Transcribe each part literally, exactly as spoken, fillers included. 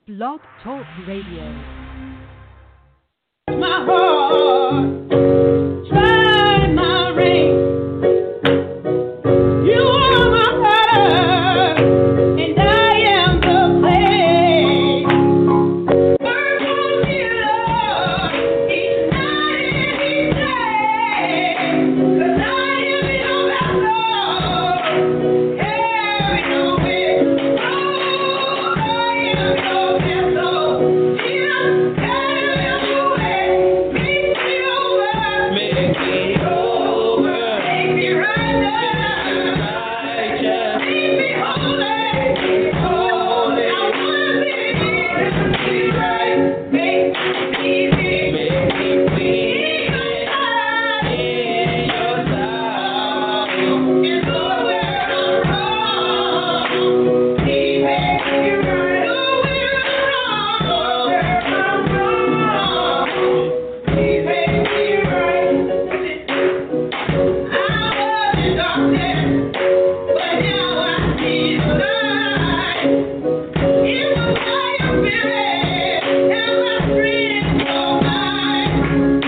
Blog Talk Radio. My heart, try my ring. You are my heart, and I am the clay. Work on me, Lord, each night and each day. 'Cause I am your vessel, carry no weight. Oh, I am your vessel. Jesus, carry me away. Make me over. Make me over. Make me right now. Righteous. Make me holy. Make me holy. I wanna be right. Make me be. Make me clean. In your sight. It's where I'm wrong. He makes me right. Oh, where I'm wrong. He makes me right. I was in darkness, but now I see the light. It was by your spirit and my friends so high.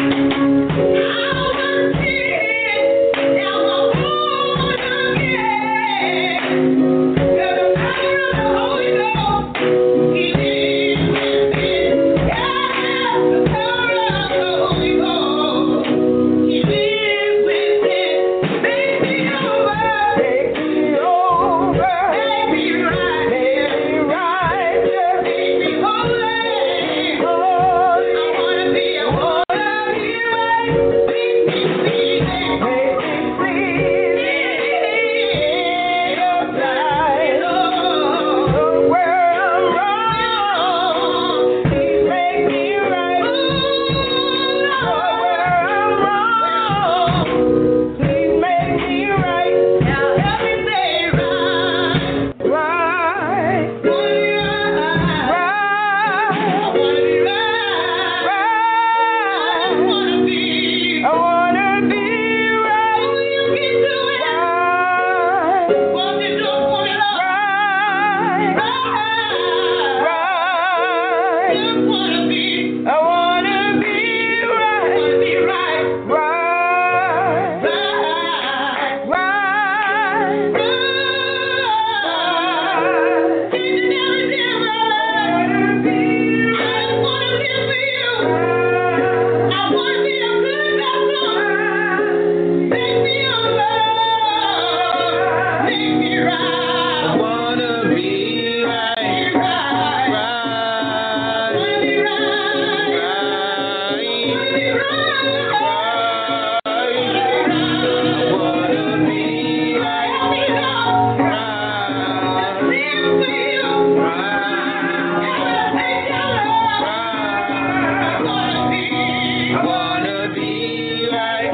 I was sick, now I'm born again. The power of the Holy Ghost, He lives within. Yeah, the power of the Holy Ghost, He lives within. Make me over. Make me over. Make me right. Make me right. Make me holy. Holy. I wanna be. I wanna be right. Make me pleasing. Make me pleasing. In your sight. Oh, where I'm wrong. Please make me right. Oh, where I'm wrong. Please make me right. Now help me say right. Right. Wanna be right. Right. I wanna be right. Right. I wanna be. I wanna be right. Oh, you can do it. Right. Walk the door for me, Lord. Right. Right. Right. Just wanna be. I wanna be right. Wanna be right. Right. Right. Right. Right. Changing everything around. Wanna be right. I just wanna live for you. I wanna be a good vessel. Make me over. Make me right. I wanna be right. Right. Right. Wanna be right. Right. Wanna be right. Right. Wanna be right. Help me, Lord. Right. Live for you. Right. Help me take your love. Right. I wanna be. I wanna be right.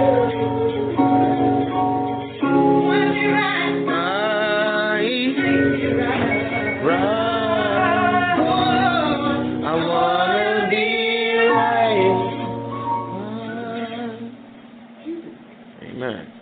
Wanna be right. Right. Make me right. Right. Oh, I wanna be right. Amen.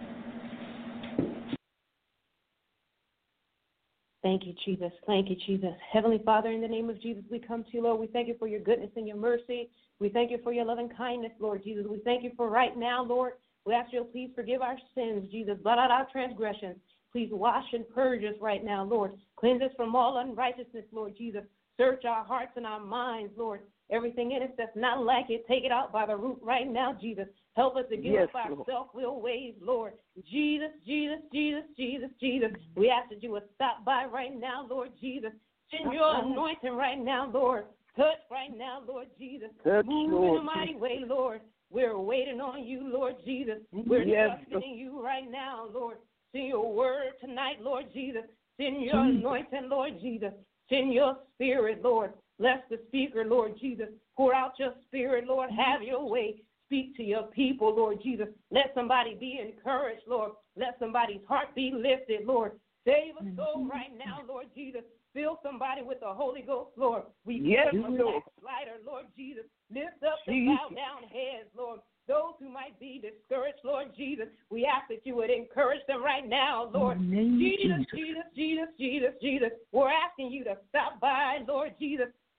Thank you, Jesus. Thank you, Jesus. Heavenly Father, in the name of Jesus, we come to you, Lord. We thank you for your goodness and your mercy. We thank you for your loving kindness, Lord Jesus. We thank you for right now, Lord. We ask you to please forgive our sins, Jesus. Blot out our transgressions. Please wash and purge us right now, Lord. Cleanse us from all unrighteousness, Lord Jesus. Search our hearts and our minds, Lord. Everything in us that's not like it, take it out by the root right now, Jesus. Help us to give Yes, up our Lord. self-will ways, Lord. Jesus, Jesus, Jesus, Jesus, Jesus. We ask that you would stop by right now, Lord Jesus. Send your anointing right now, Lord. Touch right now, Lord Jesus. Touch, Move in Lord a mighty way, Lord. We're waiting on you, Lord Jesus. We're Yes, trusting in you right now, Lord. Send your word tonight, Lord Jesus. Send your Jesus. anointing, Lord Jesus. Send your spirit, Lord. Bless the speaker, Lord Jesus. Pour out your spirit, Lord. Have your way. Speak to your people, Lord Jesus. Let somebody be encouraged, Lord. Let somebody's heart be lifted, Lord. Save a soul right now, Lord Jesus. Fill somebody with the Holy Ghost, Lord. We Yes, pray for Lord. backslider, Lord Jesus. Lift up the Jesus. bowed down heads, Lord. Those who might be discouraged, Lord Jesus, we ask that you would encourage them right now, Lord. Jesus, Jesus, Jesus, Jesus, Jesus. We're asking you to stop by, Lord Jesus.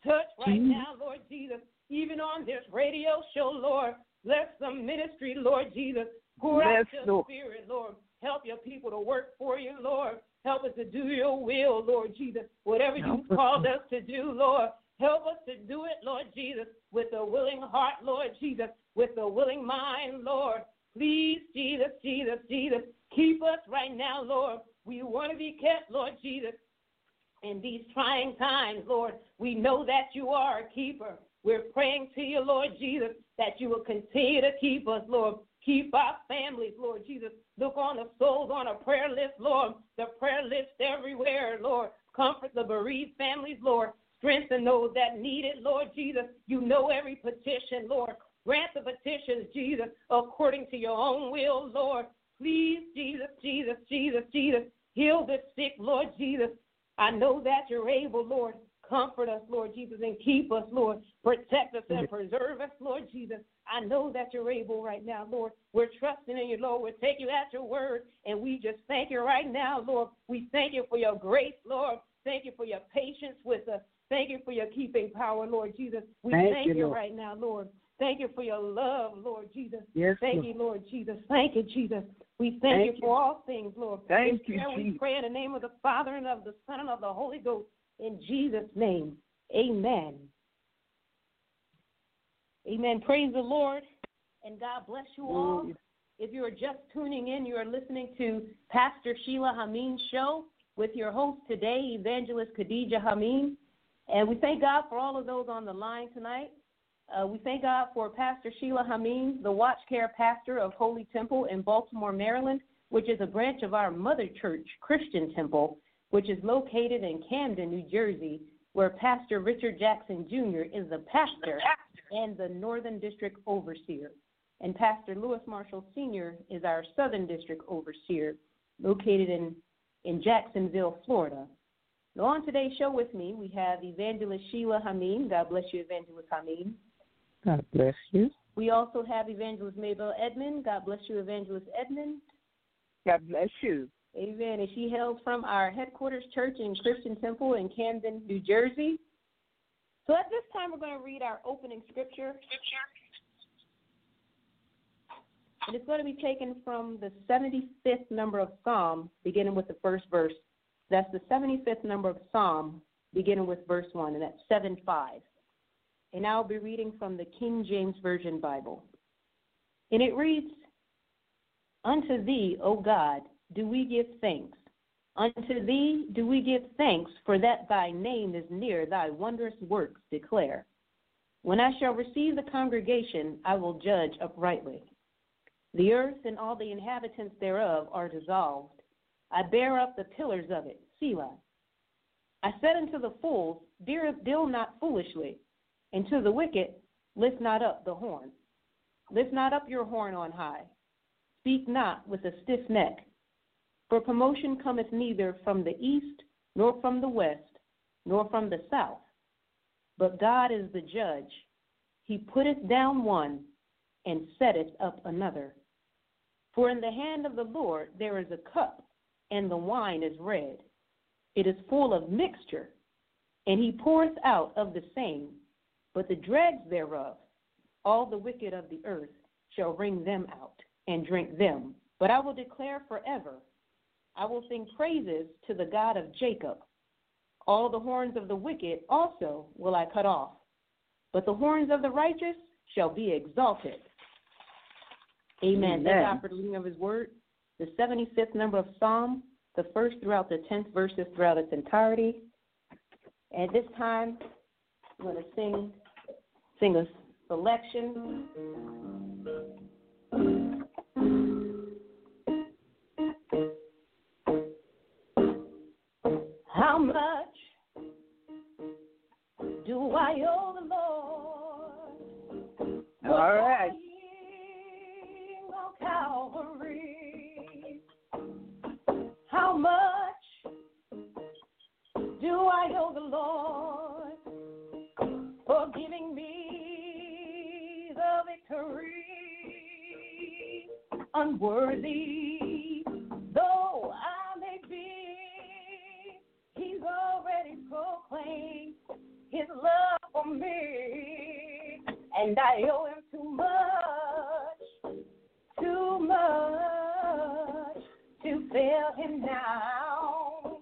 Touch right now, Lord Jesus, even on this radio show, Lord. Bless the ministry, Lord Jesus. Pour out Bless, your Lord. spirit, Lord. Help your people to work for you, Lord. Help us to do your will, Lord Jesus. Whatever you've called us to do, Lord, help us to do it, Lord Jesus, with a willing heart, Lord Jesus, with a willing mind, Lord. Please, Jesus, Jesus, Jesus, keep us right now, Lord. We want to be kept, Lord Jesus, in these trying times, Lord. We know that you are a keeper. We're praying to you, Lord Jesus, that you will continue to keep us, Lord. Keep our families, Lord Jesus. Look on the souls on a prayer list, Lord. The prayer list everywhere, Lord. Comfort the bereaved families, Lord. Strengthen those that need it, Lord Jesus. You know every petition, Lord. Grant the petitions, Jesus, according to your own will, Lord. Please, Jesus, Jesus, Jesus, Jesus, heal the sick, Lord Jesus. I know that you're able, Lord. Comfort us, Lord Jesus, and keep us, Lord. Protect us and preserve us, Lord Jesus. I know that you're able right now, Lord. We're trusting in you, Lord. We'll take you at your word, and we just thank you right now, Lord. We thank you for your grace, Lord. Thank you for your patience with us. Thank you for your keeping power, Lord Jesus. We Thank thank you, you Lord. right now, Lord. Thank you for your love, Lord Jesus. Yes, Thank Lord. you, Lord Jesus. Thank you, Jesus. We thank, Thank you for all things, Lord. Thank In you, prayer we Jesus. pray in the name of the Father and of the Son and of the Holy Ghost. In Jesus' name, amen. Amen. Praise the Lord, and God bless you all. Hallelujah. If you are just tuning in, you are listening to Pastor Sheila Hameen's show with your host today, Evangelist Khadijah Hameen. And we thank God for all of those on the line tonight. Uh, we thank God for Pastor Sheila Hameen, the Watch Care Pastor of Holy Temple in Baltimore, Maryland, which is a branch of our Mother Church Christian Temple, which is located in Camden, New Jersey, where Pastor Richard Jackson Junior is the pastor and the Northern District Overseer. And Pastor Lewis Marshall Senior is our Southern District Overseer, located in, in Jacksonville, Florida. Now, on today's show with me, we have Evangelist Sheila Hameen. God bless you, Evangelist Hameen. God bless you. We also have Evangelist Maybell Edmond. God bless you, Evangelist Edmond. God bless you. Amen. And she hails from our headquarters church in Christian Temple in Camden, New Jersey. So at this time, we're going to read our opening scripture. And it's going to be taken from the seventy-fifth number of Psalm, beginning with the first verse. That's the seventy-fifth number of Psalm, beginning with verse one, and that's seven five. And I'll be reading from the King James Version Bible. And it reads, Unto thee, O God, do we give thanks. Unto thee do we give thanks, for that thy name is near, thy wondrous works declare. When I shall receive the congregation, I will judge uprightly. The earth and all the inhabitants thereof are dissolved. I bear up the pillars of it, Selah. I said unto the fools, Deal, deal not foolishly, and to the wicked, lift not up the horn. Lift not up your horn on high. Speak not with a stiff neck. For promotion cometh neither from the east, nor from the west, nor from the south. But God is the judge. He putteth down one, and setteth up another. For in the hand of the Lord there is a cup, and the wine is red. It is full of mixture, and he poureth out of the same. But the dregs thereof, all the wicked of the earth, shall wring them out, and drink them. But I will declare forever, I will sing praises to the God of Jacob. All the horns of the wicked also will I cut off, but the horns of the righteous shall be exalted. Amen. Amen. Thank God for the reading of his word. The seventy-fifth number of Psalm, the first throughout the tenth verses throughout its entirety. At this time, I'm going to sing, sing a selection. How much do I owe the Lord? All right. On Calvary. How much do I owe the Lord for giving me the victory? Unworthy though I may be, he's already proclaimed his love and I owe him too much, too much to fail him now.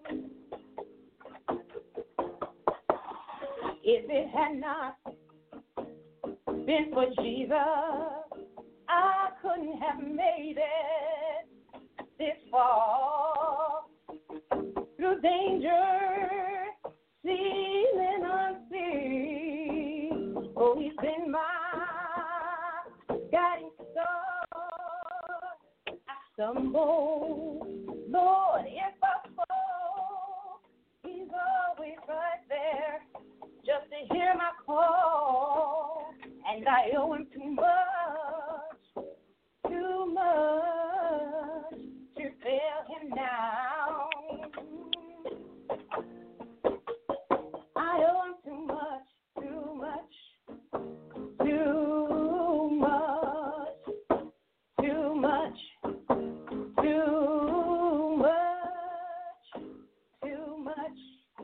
If it had not been for Jesus, I couldn't have made it this far. Through danger, seen and unseen, oh, he's been my guiding star. I stumble, Lord, if I fall, he's always right there just to hear my call, and I owe him too much, too much to fail him now. I owe him too much, too much, too much, too much, too much, too much,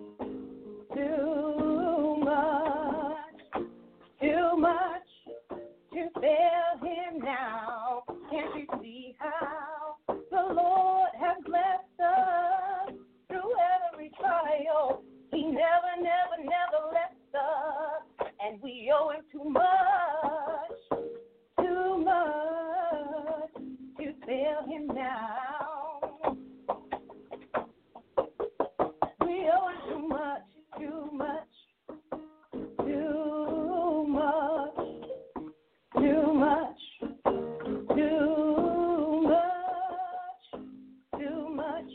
too much, too much to fail him now. Can't you see how the Lord has blessed us through every trial? He never, never, never left us, and we owe him too much, too much to fail him now. We owe him too much, too much, too much, too much, too much, too much,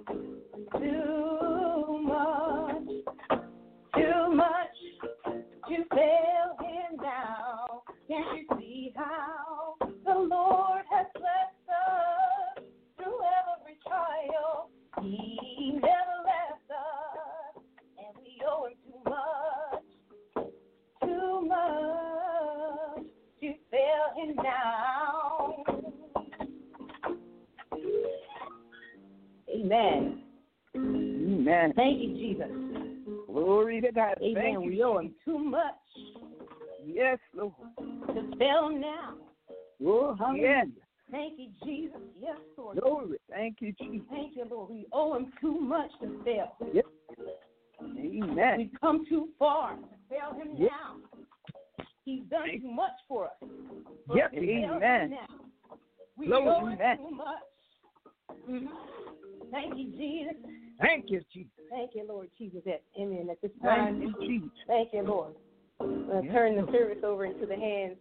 too much, too much to fail him now. Can't you see how the Lord has blessed us through every trial? He never left us, and we owe him too much, too much to fail him now. Amen. Amen. Thank you, Jesus. Glory to God. Amen. Thank We you. owe him too much Yes, Lord. to fail him now. Oh, yes. Thank you, Jesus. Yes, Lord. Glory. Thank you, Jesus. Thank you, Lord. We owe him too much to fail. Yep. Amen. We've come too far to fail him Yep. now. He's done too much for us. Yep. To fail him Amen. now. We Glory. owe him Amen. too much. Mhm. Thank you, Jesus. Thank you, Jesus. Thank you, Lord Jesus. Amen. At this Thank time, you, Jesus. thank you, Lord. I'm going to Yeah. turn the service over into the hands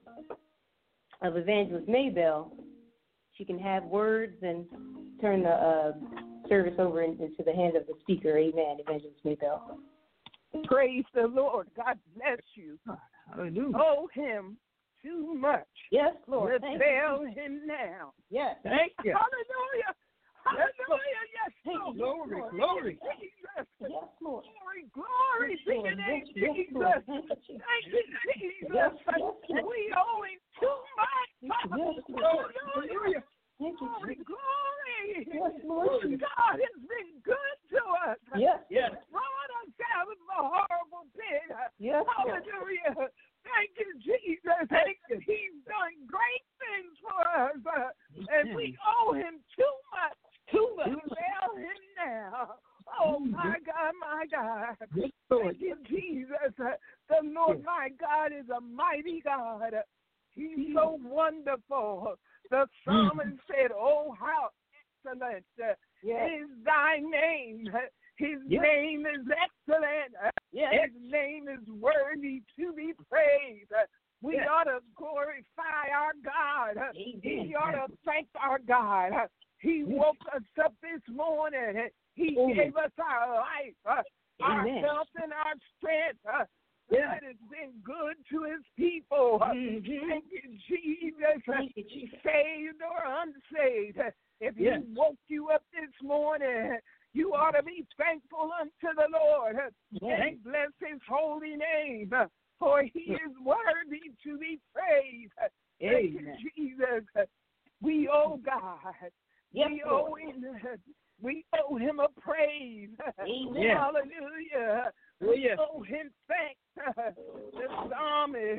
of Evangelist Maybell. She can have words and turn the uh, service over in, into the hands of the speaker. Amen. Evangelist Maybell. Praise the Lord. God bless you. Hallelujah. Owe him too much. Yes, Lord. To Thank fail you. him now. Yes. Thank you. Hallelujah. Hallelujah. Yes, Thank Lord. you. Glory, Lord. glory. Jesus. Yes, Lord. Glory, glory Yes, to your Lord. name, Yes, yes, Jesus. Lord. Thank you, Jesus. Thank you, Jesus. Yes, yes, Lord. We owe him too much. Yes, Lord. Hallelujah. Thank you, Glory, Jesus. glory. Yes, Lord. God has been good to us. Yes. Yes. Brought us out of the horrible pit. Yes, Lord. Hallelujah. Thank you, Jesus. Thank you. He's done great things for us. Uh, and we owe him too much. Too much. To fail him now. Oh, my God, my God. Yes, Lord. Thank you, Jesus. Uh, the Lord, my God, is a mighty God. Uh, He's so wonderful. The psalmist said, oh, how excellent uh, Yes. is thy name. His Yes. name is excellent. Uh, Yes. His name is worthy to be praised. Uh, We Yes. ought to glorify our God. Uh, Amen. We ought to thank our God. Uh, He woke us up this morning. He Amen. gave us our life, uh, our Amen. health, and our strength. Uh, Yeah. God has been good to his people. Uh, Mhm. Thank you, Jesus. Thank you, Jesus. Saved or unsaved. If he Yes. woke you up this morning, you ought to be thankful unto the Lord Yes. and bless his holy name, for he is worthy to be praised. Thank you, Amen. Jesus. We owe God. Yes, we Lord. owe him. We owe him a praise. Amen. Hallelujah. We Hallelujah. owe him thanks. The psalmist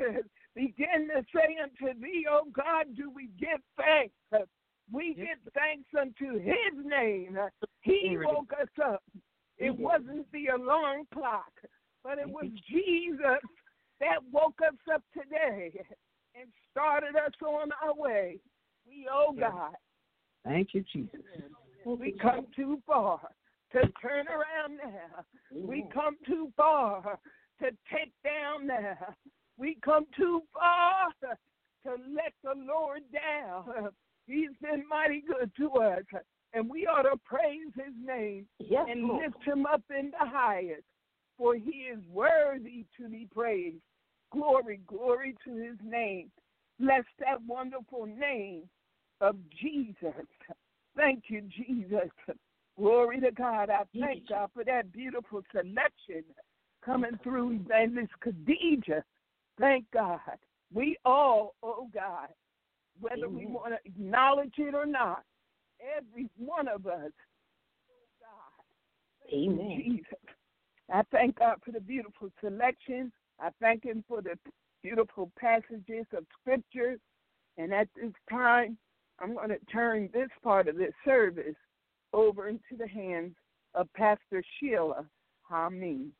begin to say unto thee, O God, do we give thanks. We give thanks unto his name. He woke us up. It wasn't the alarm clock, but it was Jesus that woke us up today and started us on our way. We owe God. Thank you, Jesus. We come too far to turn around now. We come too far to take down now. We come too far to let the Lord down. He's been mighty good to us, and we ought to praise his name Yes, and Lord. lift him up in the highest, for he is worthy to be praised. Glory, glory to his name. Bless that wonderful name of Jesus. Thank you, Jesus. Glory to God. I thank God for that beautiful selection coming through Evangelist Khadijah. Thank God. We all owe God, whether Amen. We want to acknowledge it or not. Every one of us owe God. Thank Amen. you, Jesus. I thank God for the beautiful selection. I thank him for the beautiful passages of Scripture. And at this time, I'm going to turn this part of this service over into the hands of Pastor Sheila Hameen.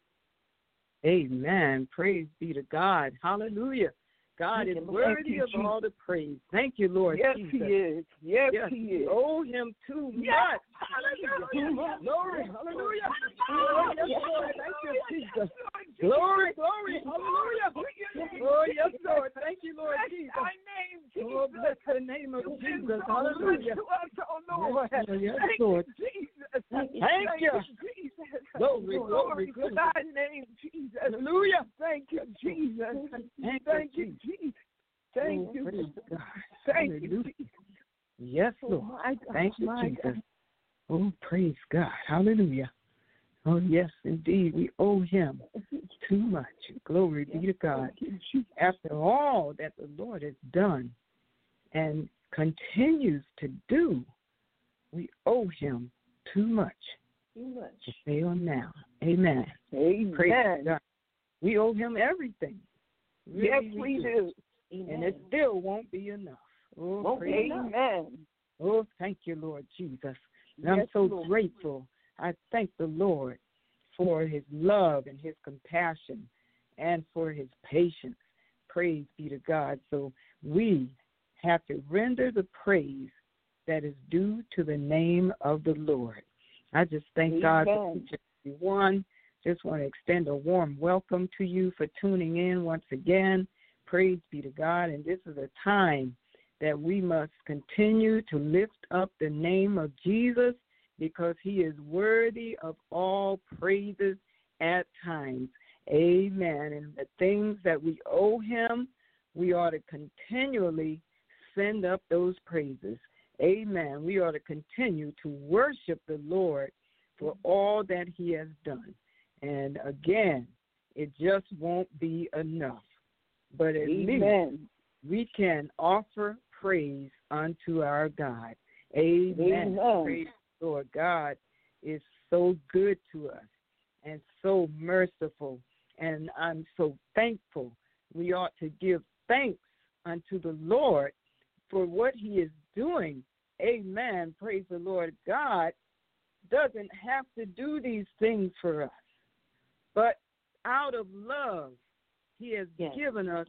Amen. Praise be to God. Hallelujah. God Thank is you, worthy you, of Jesus. all the praise. Thank you, Lord Yes, Jesus. he is. Yes, Yes, he we is. owe him too Yes. much. Hallelujah. Glory. Hallelujah. Oh, yes, Lord. Thank you, Jesus. Glory, glory. Hallelujah. Oh, yes, Lord. Thank you, Lord Jesus. Thy name, Jesus. Oh, bless the name of You've been Jesus. so Hallelujah. good to us, oh Lord. Yes, Lord. Yes, Thank Lord. you, Jesus. Thank you. Thank you, Jesus. Glory, glory, Glory to glory. thy name, Jesus. Hallelujah. Thank you, Jesus. Thank Thank you, you, Jesus. Thank Oh, you, praise Jesus. God. Thank you, Hallelujah. Jesus. Yes, Oh, Lord. my God, Thank you, my Jesus. God. Oh, praise God. Hallelujah. Oh, yes, indeed. We owe him too much. Glory be to God. After all that the Lord has done and continues to do, we owe him too much. Too much. To fail now. Amen. Amen. Praise God. We owe him everything. Really, Yes, we do. And it still won't be enough. Oh, Won't be praise enough. Amen. Oh, thank you, Lord Jesus. And I'm Yes, so Lord. grateful. I thank the Lord for his love and his compassion and for his patience. Praise be to God. So we have to render the praise that is due to the name of the Lord. I just thank Amen. God for each and every one. Just want to extend a warm welcome to you for tuning in once again. Praise be to God. And this is a time that we must continue to lift up the name of Jesus because he is worthy of all praises at times. Amen. And the things that we owe him, we ought to continually send up those praises. Amen. We ought to continue to worship the Lord for all that he has done. And again, it just won't be enough. But at Amen. least we can offer praise unto our God. Amen. Amen. Praise the Lord. God is so good to us and so merciful. And I'm so thankful. We ought to give thanks unto the Lord for what he is doing. Amen. Praise the Lord. God doesn't have to do these things for us. But out of love, he has Yes. given us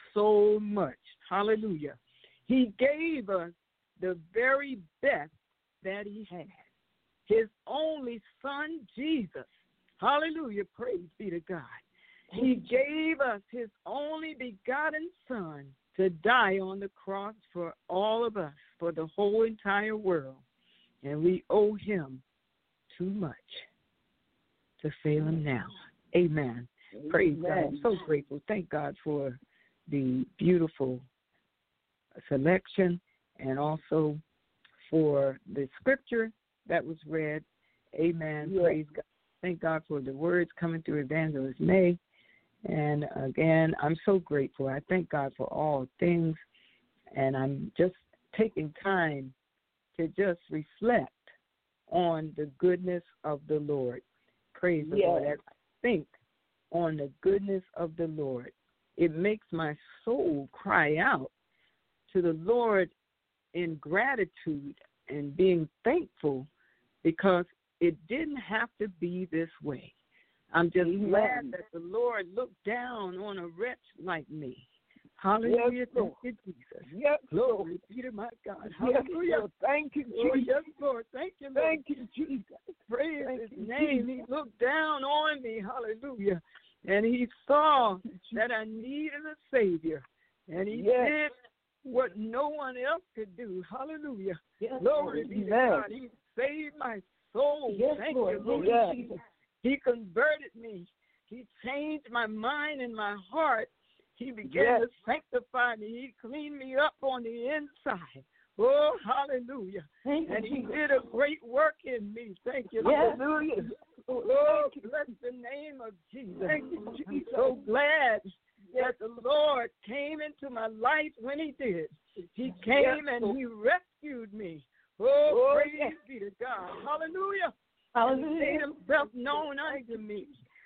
so much. Hallelujah. He gave us the very best that he had. His only son, Jesus. Hallelujah. Praise be to God. He gave us his only begotten son to die on the cross for all of us, for the whole entire world. And we owe him too much to fail him now. Amen. Amen. Praise God. I'm so grateful. Thank God for the beautiful selection and also for the scripture that was read. Amen. Yes. Praise God. Thank God for the words coming through Evangelist May. And again, I'm so grateful. I thank God for all things. And I'm just taking time to just reflect on the goodness of the Lord. Praise the yes. Lord. As I think on the goodness of the Lord, it makes my soul cry out to the Lord in gratitude and being thankful, because it didn't have to be this way. I'm just Amen. glad that the Lord looked down on a wretch like me. Hallelujah. Yes, Thank Lord. you, Jesus. Yes, Lord. Glory be to my God. Yes, Hallelujah. Lord. Thank you, Oh, Jesus. yes, Lord. Thank you, Lord. Thank you, Jesus. Praise Thank his you, name. Jesus. He looked down on me. Hallelujah. And he saw that I needed a Savior. And he Yes. did what no one else could do. Hallelujah. Yes, Glory Lord. be to Amen. God. He saved my soul. Yes, Thank Lord. you, Lord. Thank Yes. you, Jesus. He converted me. He changed my mind and my heart. He began Yes. to sanctify me. He cleaned me up on the inside. Oh, hallelujah. Thank you, And he Jesus. did a great work in me. Thank you, Yes. Lord. Hallelujah. Oh, bless the name of Jesus. Thank you, I'm Jesus. so glad that the Lord came into my life when he did. He came Yes, and Lord. he rescued me. Oh, Oh, praise yes. be to God. Hallelujah. And he made Hallelujah. himself known unto me.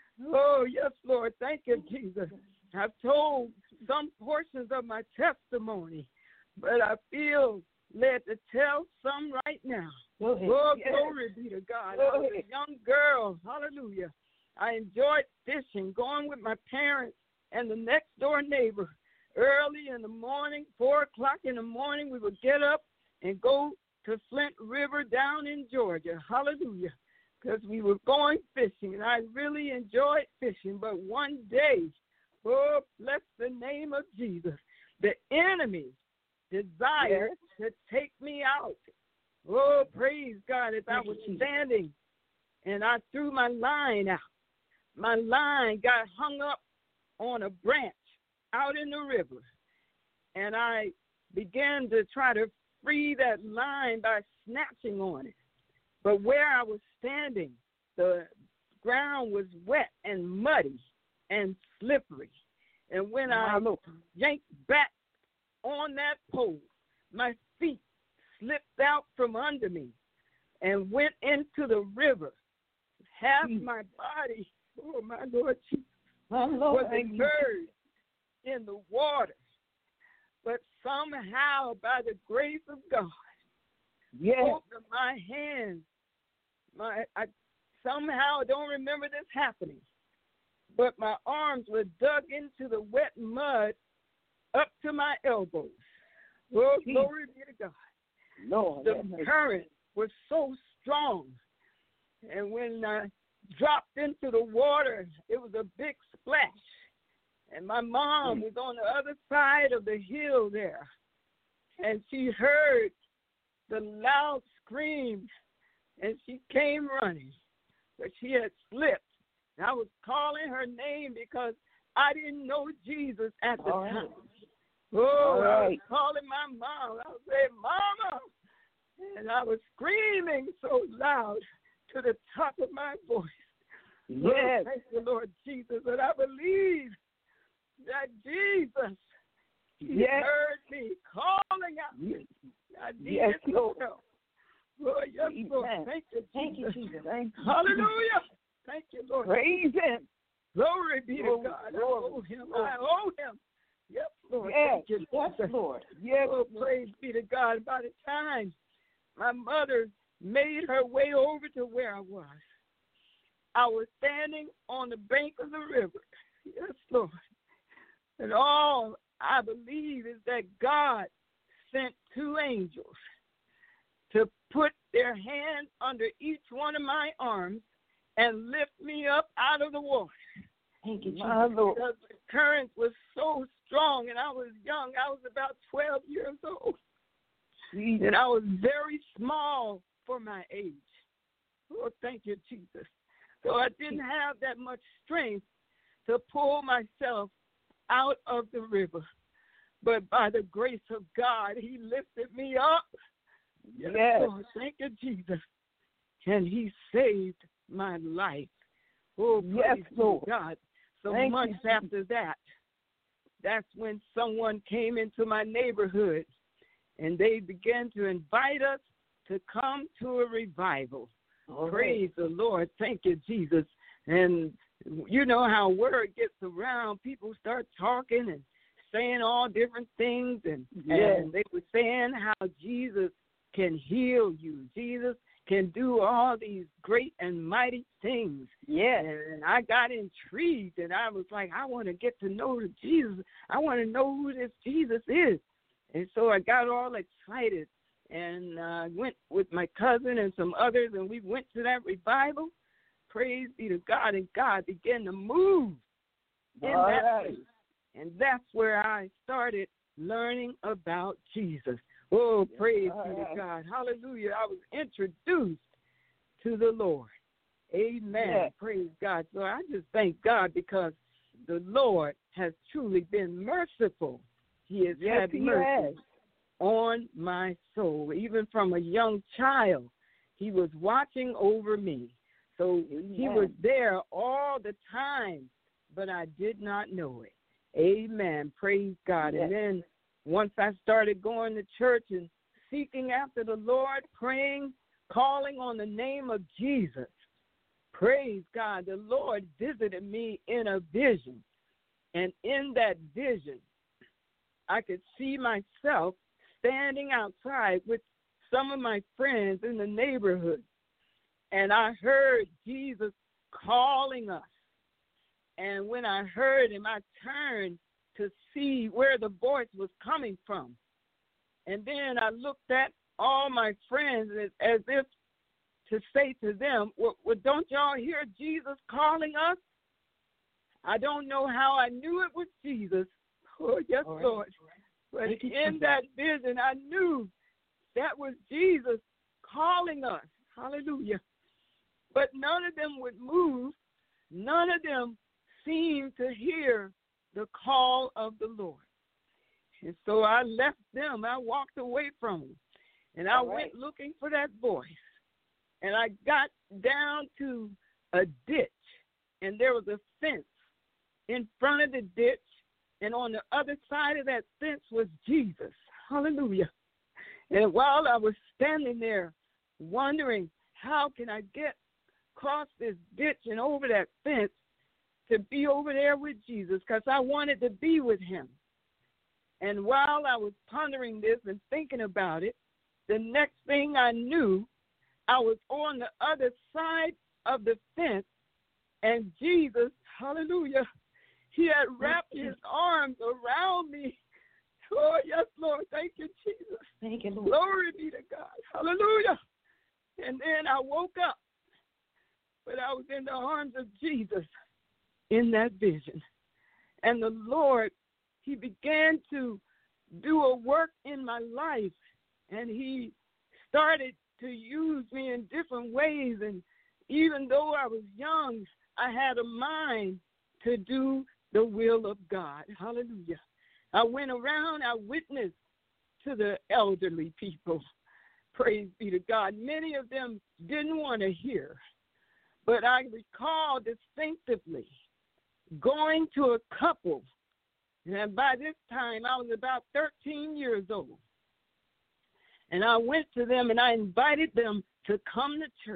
Oh, yes, Lord. Thank you, Jesus. I've told some portions of my testimony, but I feel led to tell some right now. Go ahead. Oh, Yes. glory be to God. Go I was ahead. a young girl. Hallelujah. I enjoyed fishing, going with my parents and the next door neighbor. Early in the morning, four o'clock in the morning, we would get up and go to Flint River down in Georgia. Hallelujah. Because we were going fishing, and I really enjoyed fishing. But one day, oh, bless the name of Jesus, the enemy desired to take me out. Oh, praise God, as I Thank you, was Jesus. standing and I threw my line out. My line got hung up on a branch out in the river, and I began to try to free that line by snatching on it. But where I was standing, the ground was wet and muddy and slippery. And when I yanked back on that pole, my feet slipped out from under me and went into the river. Half Mm. my body, oh my Lord Jesus, My Lord. was immersed in the water. But somehow, by the grace of God, Yes. both of my hands, my I somehow don't remember this happening, but my arms were dug into the wet mud up to my elbows. Oh, Jesus. glory be to God. Lord. have The mercy. current was so strong, and when I dropped into the water, it was a big splash. And my mom was on the other side of the hill there, and she heard the loud screams, and she came running, but she had slipped. And I was calling her name because I didn't know Jesus at the All right. time. Oh, All I was right. calling my mom. I was saying, Mama, and I was screaming so loud to the top of my voice. Yes. Oh, thank the Lord Jesus, and I believe that Jesus, He Yes. heard me calling out. Yes. I needed Yes, some Lord. help. Oh, yes, Lord. Amen. Thank you, Thank you, Jesus. Jesus. Thank you. Hallelujah. Thank you, Lord. Praise Him. Glory be to Glory, God. I glory, owe Him. glory. I owe Him. Yes, Lord. Yes. Thank you, Yes, Jesus. Lord. Yes. Oh, praise be to God. By the time my mother made her way over to where I was, I was standing on the bank of the river. Yes, Lord. And all I believe is that God sent two angels to put their hand under each one of my arms and lift me up out of the water. Thank you, Jesus. My Lord. Because the current was so strong, and I was young. I was about twelve years old, Jesus. and I was very small for my age. Oh, thank you, Jesus. So I didn't have that much strength to pull myself out of the river. But by the grace of God, He lifted me up. Yes, Yes. Lord. Thank you, Jesus. And He saved my life. Oh, praise Yes, be to Lord. God. So Thank you, months Jesus. after that, that's when someone came into my neighborhood, and they began to invite us to come to a revival. All right. Praise the Lord. Thank you, Jesus. And you know how word gets around. People start talking and saying all different things, and, Yes. and they were saying how Jesus can heal you. Jesus can do all these great and mighty things. Yes. And I got intrigued, and I was like, I want to get to know the Jesus. I want to know who this Jesus is. And so I got all excited, and uh, went with my cousin and some others, and we went to that revival. Praise be to God, and God began to move in All that right. place. And that's where I started learning about Jesus. Oh, praise All be right. to God. Hallelujah. I was introduced to the Lord. Amen. Yes. Praise God. So I just thank God because the Lord has truly been merciful. He has Yes, had he mercy has. on my soul. Even from a young child, he was watching over me. So he Amen. was there all the time, but I did not know it. Amen. Praise God. Yes. And then once I started going to church and seeking after the Lord, praying, calling on the name of Jesus, praise God, the Lord visited me in a vision. And in that vision, I could see myself standing outside with some of my friends in the neighborhood. And I heard Jesus calling us. And when I heard him, I turned to see where the voice was coming from. And then I looked at all my friends as, as if to say to them, well, well, don't y'all hear Jesus calling us? I don't know how I knew it was Jesus. Oh, yes, All right. Lord. But Thank you, in Jesus. that vision, I knew that was Jesus calling us. Hallelujah. But none of them would move. None of them seemed to hear the call of the Lord. And so I left them. I walked away from them. And I All right. went looking for that voice. And I got down to a ditch. And there was a fence in front of the ditch. And on the other side of that fence was Jesus. Hallelujah. And while I was standing there wondering, how can I get across this ditch and over that fence to be over there with Jesus, because I wanted to be with him. And while I was pondering this and thinking about it, the next thing I knew, I was on the other side of the fence, and Jesus, hallelujah, he had wrapped his arms around me. Oh, yes, Lord. Thank you, Jesus. Thank you, Lord. Glory be to God. Hallelujah. And then I woke up, but I was in the arms of Jesus in that vision. And the Lord, he began to do a work in my life, and he started to use me in different ways. And even though I was young, I had a mind to do the will of God. Hallelujah. I went around, I witnessed to the elderly people. Praise be to God. Many of them didn't want to hear, but I recall distinctively going to a couple, and by this time I was about thirteen years old, and I went to them and I invited them to come to church.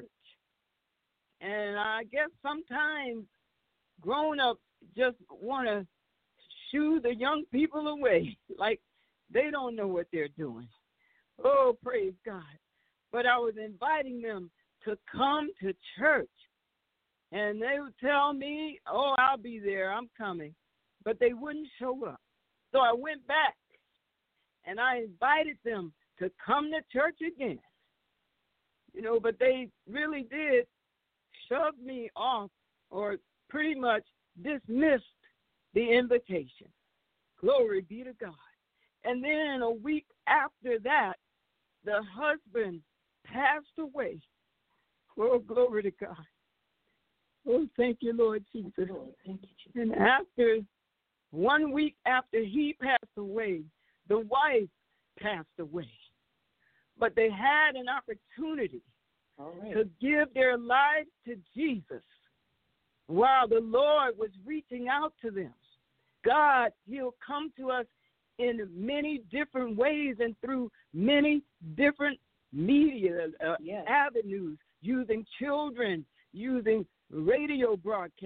And I guess sometimes grown-ups just want to shoo the young people away, like they don't know what they're doing. Oh, praise God. But I was inviting them to come to church. And they would tell me, oh, I'll be there, I'm coming. But they wouldn't show up. So I went back, and I invited them to come to church again. You know, but they really did shove me off, or pretty much dismissed the invitation. Glory be to God. And then a week after that, the husband passed away. Oh, glory to God. Oh, thank you, Lord Jesus. Lord, thank you, Jesus. And after, one week after he passed away, the wife passed away. But they had an opportunity All right. to give their lives to Jesus while the Lord was reaching out to them. God, he'll come to us in many different ways and through many different media uh, Yes. avenues, using children, using radio broadcasts,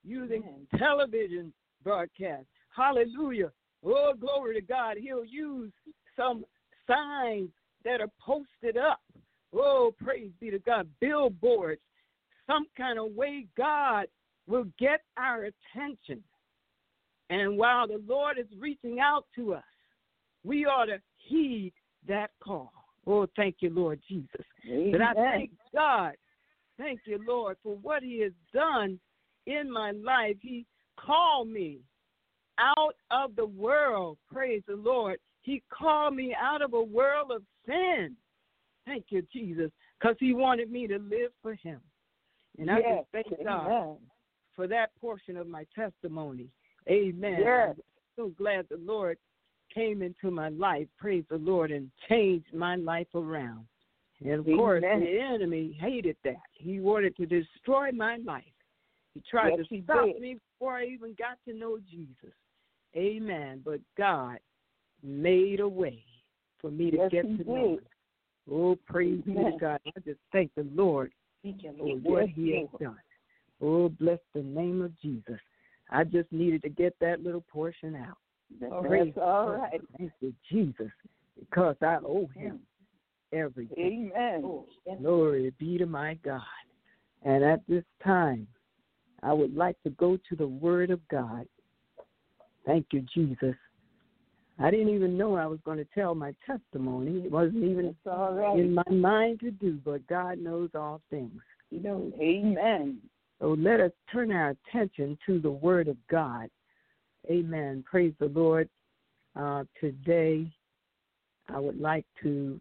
using Amen. television broadcasts. Hallelujah. Oh, glory to God. He'll use some signs that are posted up. Oh, praise be to God. Billboards. Some kind of way God will get our attention. And while the Lord is reaching out to us, we ought to heed that call. Oh, thank you, Lord Jesus. Amen. But I thank God, thank you, Lord, for what he has done in my life. He called me out of the world. Praise the Lord. He called me out of a world of sin. Thank you, Jesus, because he wanted me to live for him. And I Yes. just thank Amen. God for that portion of my testimony. Amen. Yes. I'm so glad the Lord came into my life, praise the Lord, and changed my life around. And, of Amen. course, the enemy hated that. He wanted to destroy my life. He tried Yes, to he stop did. me before I even got to know Jesus. Amen. But God made a way for me to Yes, get he to did. know him. Oh, praise be to Amen. God. I just thank the Lord Thank you, for Lord. what Yes, he has Lord. done. Oh, bless the name of Jesus. I just needed to get that little portion out. That's Praise all God. right. Thank you, Jesus, because I owe him everything. Amen. Oh, yes. Glory be to my God. And at this time, I would like to go to the Word of God. Thank you, Jesus. I didn't even know I was going to tell my testimony. It wasn't even That's all right. in my mind to do, but God knows all things. You know, amen. So let us turn our attention to the Word of God. Amen. Praise the Lord. Uh, today, I would like to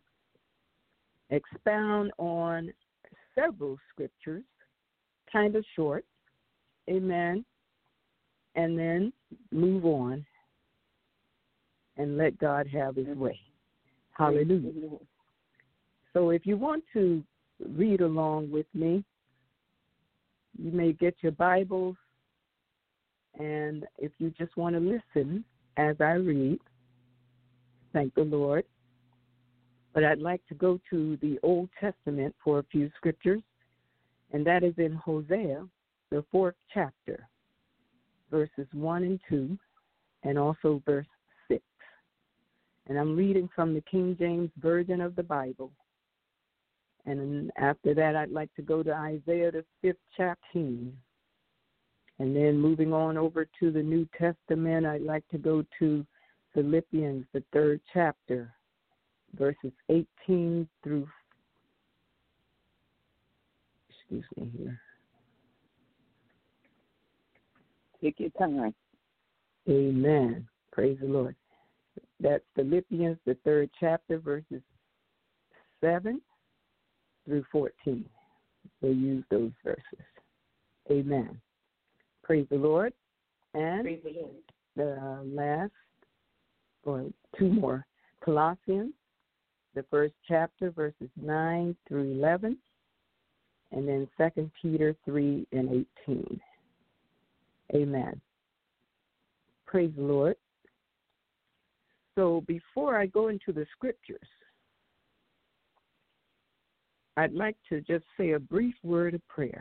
expound on several scriptures, kind of short. Amen. And then move on and let God have his way. Hallelujah. So if you want to read along with me, you may get your Bibles, and if you just want to listen as I read, thank the Lord. But I'd like to go to the Old Testament for a few scriptures, and that is in Hosea, the fourth chapter, verses one and two, and also verse six. And I'm reading from the King James Version of the Bible. And then after that, I'd like to go to Isaiah, the fifth chapter. And then moving on over to the New Testament, I'd like to go to Philippians, the third chapter, verses eighteen through, excuse me here. Take your time. Amen. Praise the Lord. That's Philippians, the third chapter, verses seven through fourteen. We'll use those verses. Amen. Praise the Lord. And Praise the Lord. the last, or two more, Colossians, the first chapter, verses nine through eleven, and then Second Peter three and eighteen. Amen. Praise the Lord. So before I go into the scriptures, I'd like to just say a brief word of prayer.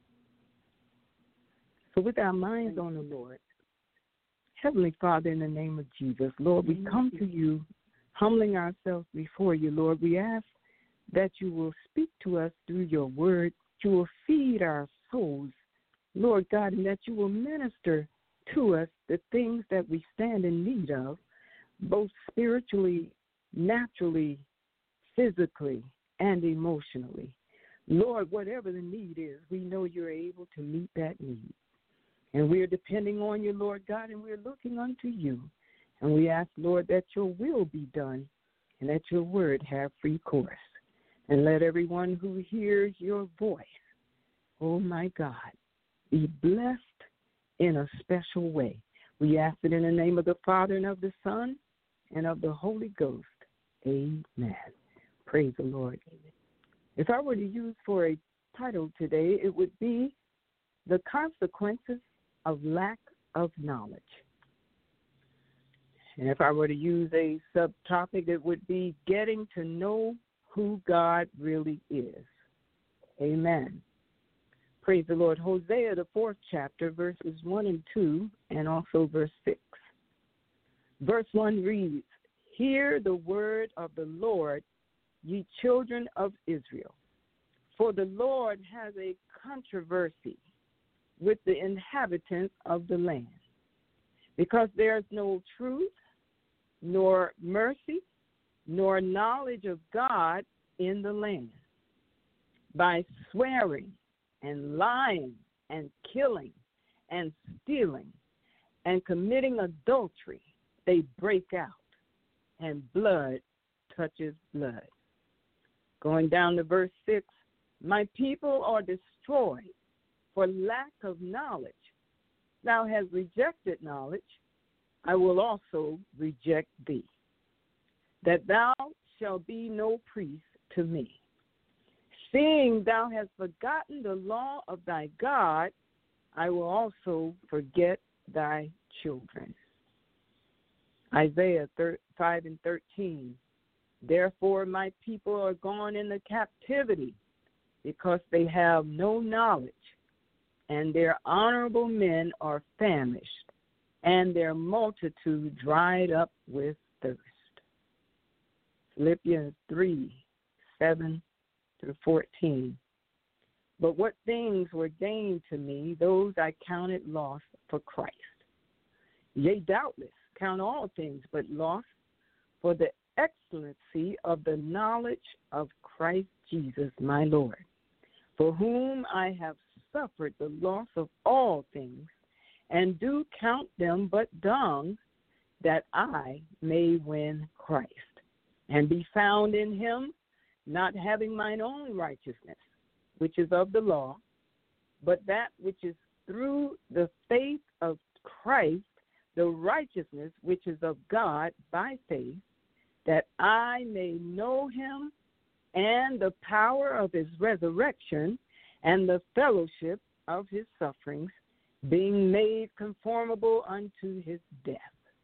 So with our minds on the Lord, Heavenly Father, in the name of Jesus, Lord, we come to you, humbling ourselves before you, Lord. We ask that you will speak to us through your word, you will feed our souls, Lord God, and that you will minister to us the things that we stand in need of, both spiritually, naturally, physically, and emotionally. Lord, whatever the need is, we know you're able to meet that need. And we are depending on you, Lord God, and we're looking unto you. And we ask, Lord, that your will be done and that your word have free course. And let everyone who hears your voice, oh my God, be blessed in a special way. We ask it in the name of the Father and of the Son and of the Holy Ghost. Amen. Praise the Lord. If I were to use for a title today, it would be The Consequences of Lack of Knowledge. And if I were to use a subtopic, it would be Getting to Know Who God Really Is. Amen. Praise the Lord. Hosea, the fourth chapter, verses one and two, and also verse six. Verse one reads, Hear the word of the Lord, ye children of Israel. For the Lord has a controversy with the inhabitants of the land, because there is no truth, nor mercy, nor knowledge of God in the land. By swearing and lying and killing and stealing and committing adultery, they break out, and blood touches blood. Going down to verse six, my people are destroyed for lack of knowledge. Thou hast rejected knowledge, I will also reject thee, that thou shalt be no priest to me. Seeing thou hast forgotten the law of thy God, I will also forget thy children. Isaiah five and thirteen. Therefore my people are gone into captivity, because they have no knowledge, and their honorable men are famished, and their multitude dried up with thirst. Philippians three, seven through fourteen. But what things were gained to me, those I counted loss for Christ. Yea, doubtless, count all things but loss for the excellency of the knowledge of Christ Jesus my Lord, for whom I have suffered the loss of all things, and do count them but dung, that I may win Christ, and be found in him, not having mine own righteousness, which is of the law, but that which is through the faith of Christ, the righteousness which is of God by faith, that I may know him and the power of his resurrection and the fellowship of his sufferings, being made conformable unto his death.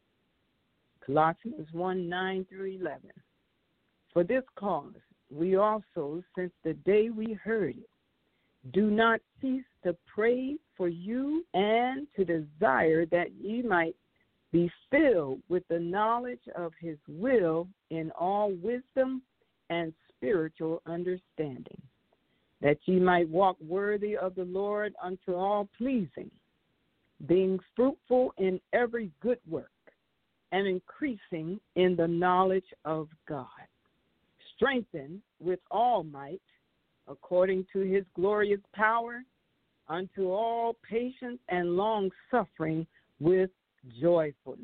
Colossians one, nine through eleven. For this cause we also, since the day we heard it, do not cease to pray for you and to desire that ye might be filled with the knowledge of his will in all wisdom and spiritual understanding, that ye might walk worthy of the Lord unto all pleasing, being fruitful in every good work, and increasing in the knowledge of God, strengthened with all might, according to his glorious power, unto all patience and long-suffering with joyfulness.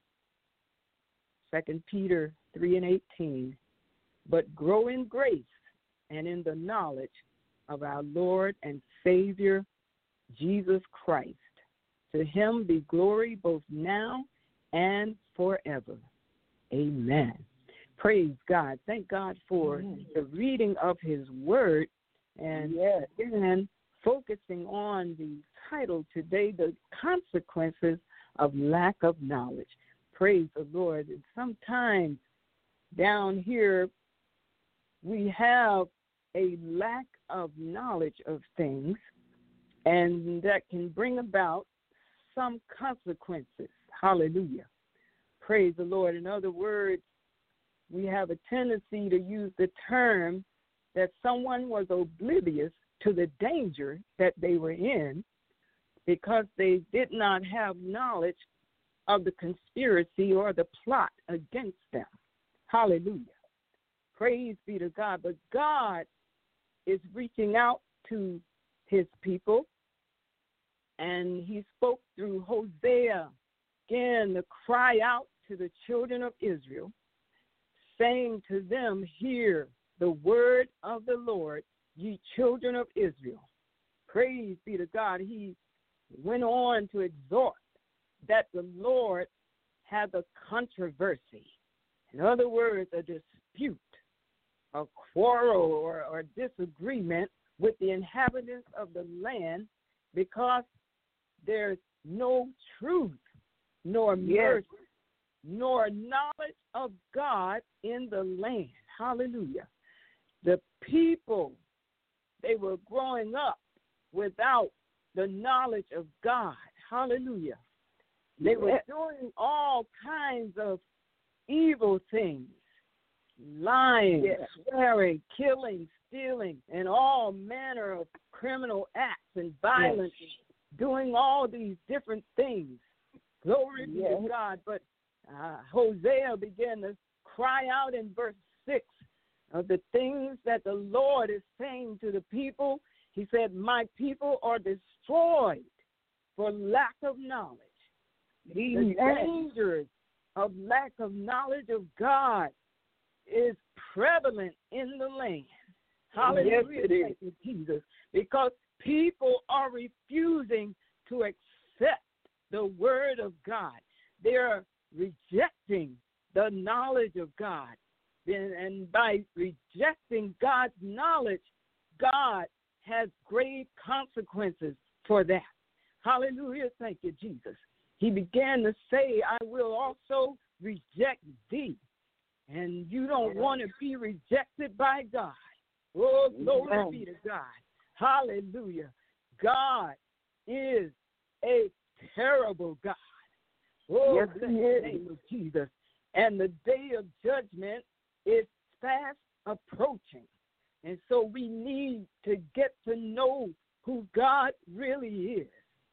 Second Peter three and eighteen. But grow in grace and in the knowledge of our Lord and Savior, Jesus Christ. To him be glory both now and forever. Amen. Praise God. Thank God for Amen. The reading of his word. And yes. Again, focusing on the title today, The Consequences of Lack of Knowledge. Praise the Lord. And sometimes down here we have a lack of knowledge of things, and that can bring about some consequences. Hallelujah. Praise the Lord. In other words, we have a tendency to use the term that someone was oblivious to the danger that they were in because they did not have knowledge of the conspiracy or the plot against them. Hallelujah. Praise be to God. But God is reaching out to his people, and he spoke through Hosea again to cry out to the children of Israel, saying to them, Hear the word of the Lord, ye children of Israel. Praise be to God. He went on to exhort that the Lord had a controversy. In other words, a dispute, a quarrel or, or disagreement with the inhabitants of the land because there's no truth, nor mercy, yes. nor knowledge of God in the land. Hallelujah. The people, they were growing up without the knowledge of God. Hallelujah. They were doing all kinds of evil things, lying, Yes. swearing, killing, stealing, and all manner of criminal acts and violence, Yes. doing all these different things. Glory be Yes. to God. But uh, Hosea began to cry out in verse six of the things that the Lord is saying to the people. He said, my people are destroyed for lack of knowledge. The dangers of lack of knowledge of God is prevalent in the land. Hallelujah. Yes, it is. Thank you, Jesus. Because people are refusing to accept the word of God. They're rejecting the knowledge of God. And, and by rejecting God's knowledge, God has grave consequences for that. Hallelujah. Thank you, Jesus. He began to say, I will also reject thee. And you don't want to be rejected by God. Oh, glory Amen. be to God. Hallelujah. God is a terrible God. Oh, Yes, bless he the is. name of Jesus. And the day of judgment is fast approaching. And so we need to get to know who God really is.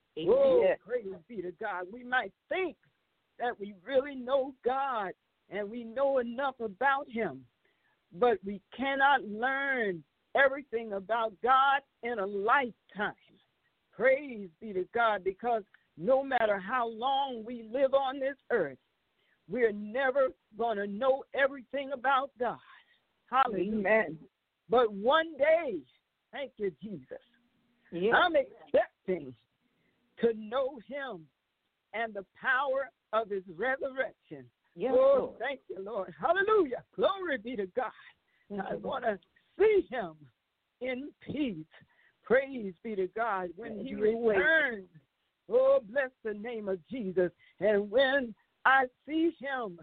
Oh, Yes. praise be to God. We might think that we really know God and we know enough about him, but we cannot learn everything about God in a lifetime. Praise be to God, because no matter how long we live on this earth, we're never going to know everything about God. Hallelujah. Amen. But one day, thank you, Jesus, Yes. I'm expecting to know him and the power of his resurrection. Yes, oh, Lord. thank you, Lord. Hallelujah. Glory be to God. Thank I you, want to see him in peace. Praise be to God. When Have he your way. returns, oh, bless the name of Jesus. And when I see him,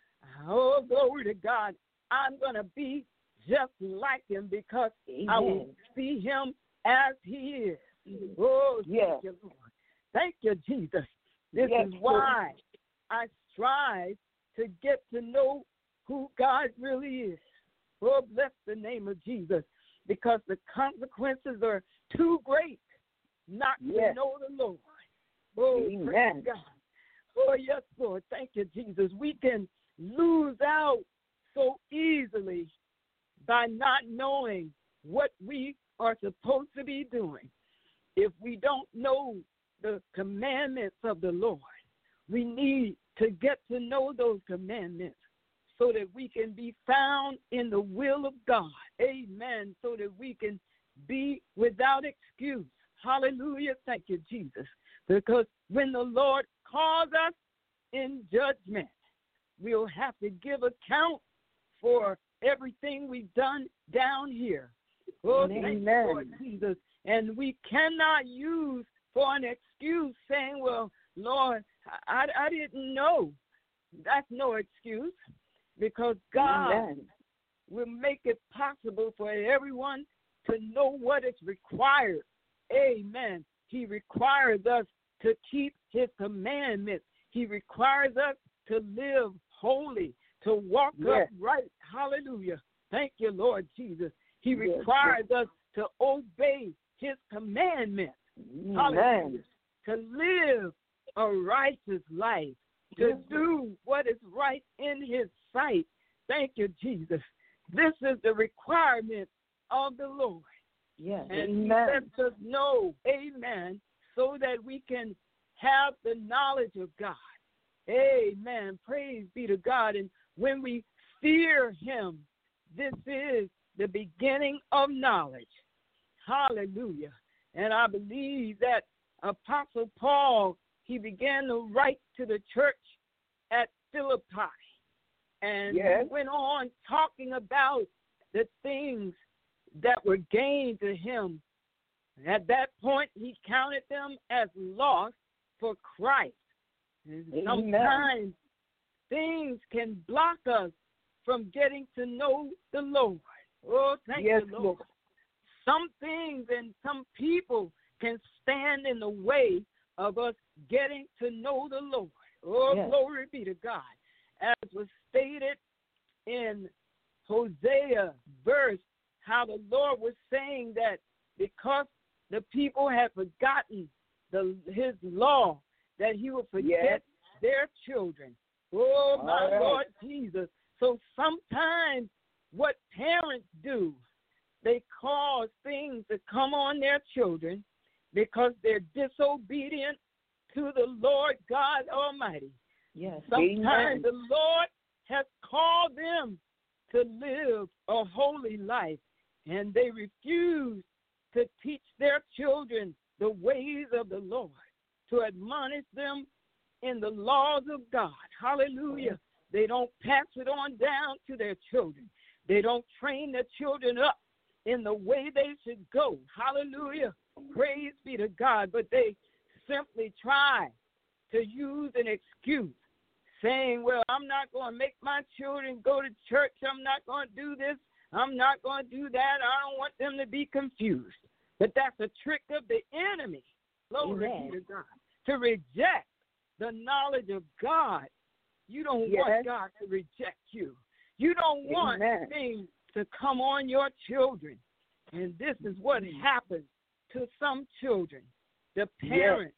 oh, glory to God, I'm going to be just like him, because I will Amen. see him as he is. Oh, thank Yes. you, Lord. Thank you, Jesus. This Yes, is why I strive to get to know who God really is. Oh, bless the name of Jesus, because the consequences are too great not Yes. to know the Lord. Oh, praise Amen. God. Oh, yes, Lord. Thank you, Jesus. We can lose out so easily by not knowing what we are supposed to be doing. If we don't know the commandments of the Lord, we need to get to know those commandments so that we can be found in the will of God. Amen. So that we can be without excuse. Hallelujah. Thank you, Jesus. Because when the Lord calls us in judgment, we'll have to give account for everything we've done down here. Oh, thank you, Amen. Lord Jesus. And we cannot use for an excuse saying, well, Lord, I, I didn't know. That's no excuse, because God Amen. will make it possible for everyone to know what is required. Amen. He requires us to keep his commandments. He requires us to live holy, to walk Yes. upright. Hallelujah. Thank you, Lord Jesus. He Yes, requires us to obey his commandments. Amen. Hallelujah. To live a righteous life, to Yes. do what is right in his sight. Thank you, Jesus. This is the requirement of the Lord. Yes. And Amen. he lets us know, amen, so that we can have the knowledge of God. Amen. Praise be to God. And when we fear him, this is the beginning of knowledge. Hallelujah. And I believe that Apostle Paul, he began to write to the church at Philippi. And Yes. he went on talking about the things that were gained to him. At that point, he counted them as lost for Christ. And Amen. sometimes things can block us from getting to know the Lord. Oh, thank Yes, you, Lord. Lord. Some things and some people can stand in the way of us getting to know the Lord. Oh, yes. Glory be to God. As was stated in Hosea verse, how the Lord was saying that because the people had forgotten the, his law, that he would forget Yes. their children. Oh, my All right. Lord Jesus. So sometimes what parents do, they cause things to come on their children because they're disobedient to the Lord God Almighty. Yes. Sometimes Amen. the Lord has called them to live a holy life, and they refuse to teach their children the ways of the Lord, to admonish them in the laws of God. Hallelujah. They don't pass it on down to their children. They don't train their children up in the way they should go. Hallelujah. Praise be to God. But they simply try to use an excuse, saying, well, I'm not going to make my children go to church. I'm not going to do this. I'm not going to do that. I don't want them to be confused. But that's a trick of the enemy. Glory Amen. be to God. To reject the knowledge of God. You don't Yes. want God to reject you. You don't want Amen. things to come on your children. And this is what happens to some children. The parents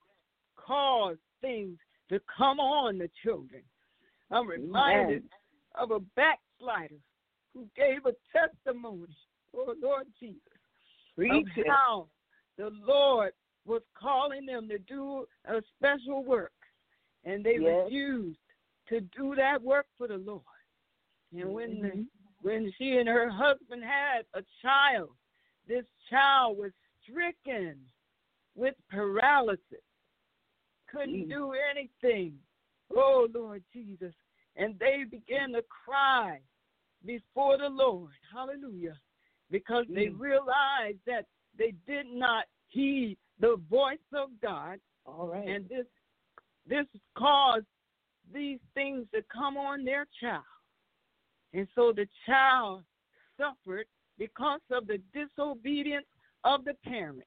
cause things to come on the children. I'm reminded Amen. of a backslider who gave a testimony, oh Lord Jesus, Preach of it. how the Lord was calling them to do a special work, and they Yes. refused to do that work for the Lord. And when Mhm. the, when she and her husband had a child, this child was stricken with paralysis, couldn't Mm. do anything. Oh, Lord Jesus. And they began to cry before the Lord. Hallelujah. Because they Mm. realized that they did not heed the voice of God. All right. And this this caused these things to come on their child. And so the child suffered because of the disobedience of the parents.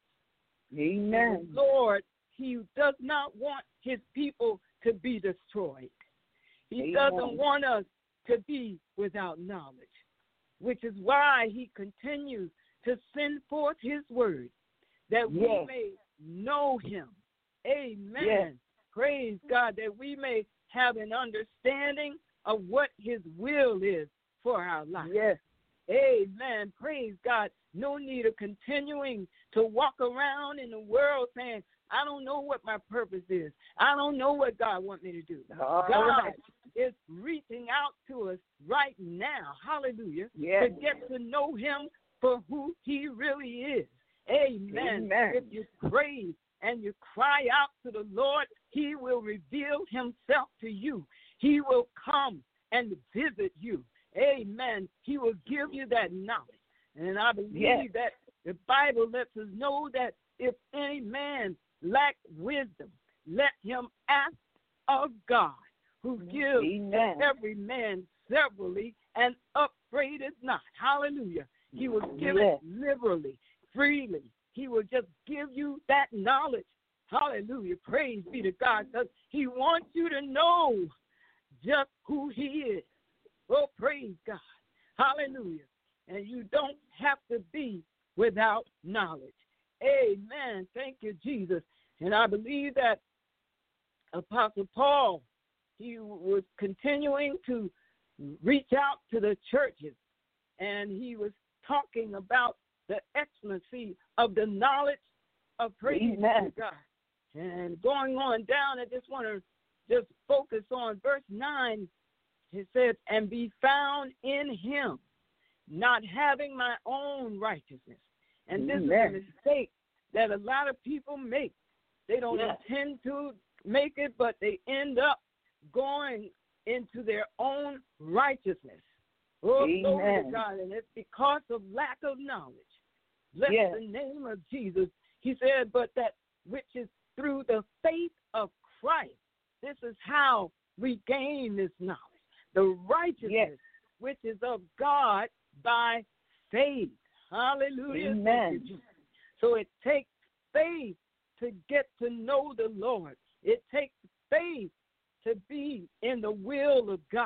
Amen. The Lord, he does not want his people to be destroyed. He Amen. doesn't want us to be without knowledge, which is why he continues to send forth his word, that we Yes. may know him. Amen. Yes. Praise God, that we may have an understanding of what his will is for our life. Yes. Amen. Praise God. No need of continuing to walk around in the world saying, I don't know what my purpose is. I don't know what God wants me to do. All God right. is reaching out to us right now, hallelujah, Yes. to get to know him for who he really is. Amen. Amen. If you praise and you cry out to the Lord, he will reveal himself to you. He will come and visit you. Amen. He will give you that knowledge. And I believe Yes. that the Bible lets us know that if any man lack wisdom, let him ask of God, who gives Amen. to every man severally and upbraideth not. Hallelujah. He will give Yes. it liberally, freely. He will just give you that knowledge. Hallelujah. Praise be to God, because he wants you to know just who he is. Oh, praise God. Hallelujah. And you don't have to be without knowledge. Amen. Thank you, Jesus. And I believe that Apostle Paul, he was continuing to reach out to the churches, and he was talking about the excellency of the knowledge of praise Amen. to God. And going on down, I just want to just focus on verse nine. It says, and be found in him, not having my own righteousness. And this Amen. is a mistake that a lot of people make. They don't Yes. intend to make it, but they end up going into their own righteousness. Oh, glory to Amen. God. And it's because of lack of knowledge. Bless Yes. the name of Jesus. He said, but that which is through the faith of Christ. This is how we gain this knowledge. The righteousness Yes. which is of God by faith. Hallelujah. Amen. Thank you, Jesus. So it takes faith to get to know the Lord. It takes faith to be in the will of God.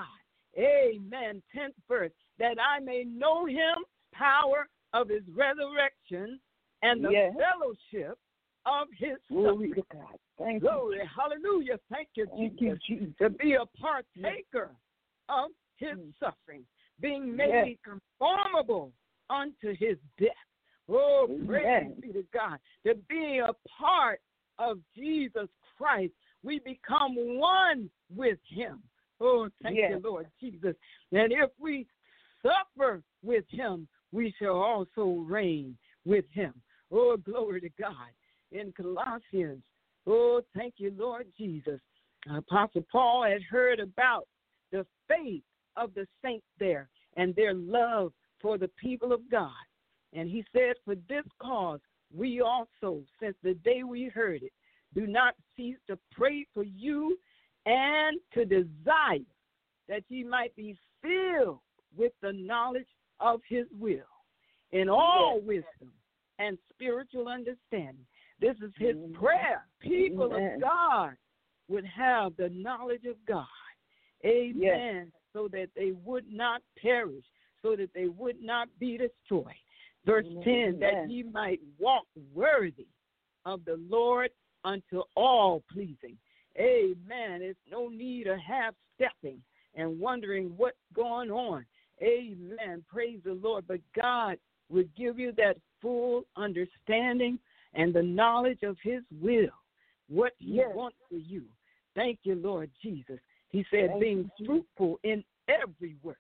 Amen. Tenth verse, that I may know him, power of his resurrection, and the Yes. fellowship of his Glory suffering. to God. Thank Glory, hallelujah. Thank you, you. Thank Jesus. you, Jesus. To be a partaker of his Mm. suffering, being made conformable unto his death. Oh, praise Amen. be to God. To be a part of Jesus Christ, we become one with him. Oh, thank Yes. you, Lord Jesus. And if we suffer with him, we shall also reign with him. Oh, glory to God. In Colossians, oh, thank you, Lord Jesus. Apostle Paul had heard about the faith of the saints there and their love for the people of God. And he said, for this cause, we also, since the day we heard it, do not cease to pray for you and to desire that ye might be filled with the knowledge of his will in all wisdom and spiritual understanding. This is his Amen. prayer. People Amen. of God would have the knowledge of God. Amen. Yes. So that they would not perish, so that they would not be destroyed. Verse Amen. ten, that Amen. ye might walk worthy of the Lord unto all pleasing. Amen. There's no need of half-stepping and wondering what's going on. Amen. Praise the Lord. But God would give you that full understanding and the knowledge of his will, what he Yes. wants for you. Thank you, Lord Jesus. He said, Thank being you. fruitful in every work.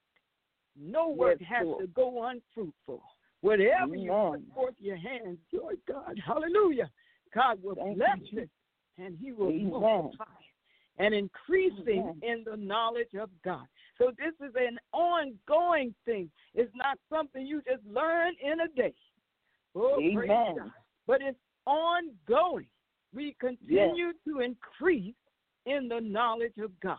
No work Yes, has Lord. to go unfruitful. Whatever you put Amen. forth your hands, Lord God, hallelujah, God will Thank bless you, it, and he will Amen. multiply and increasing Amen. in the knowledge of God. So this is an ongoing thing. It's not something you just learn in a day. Oh, praise Amen. God. But it's ongoing. We continue to increase in the knowledge of God,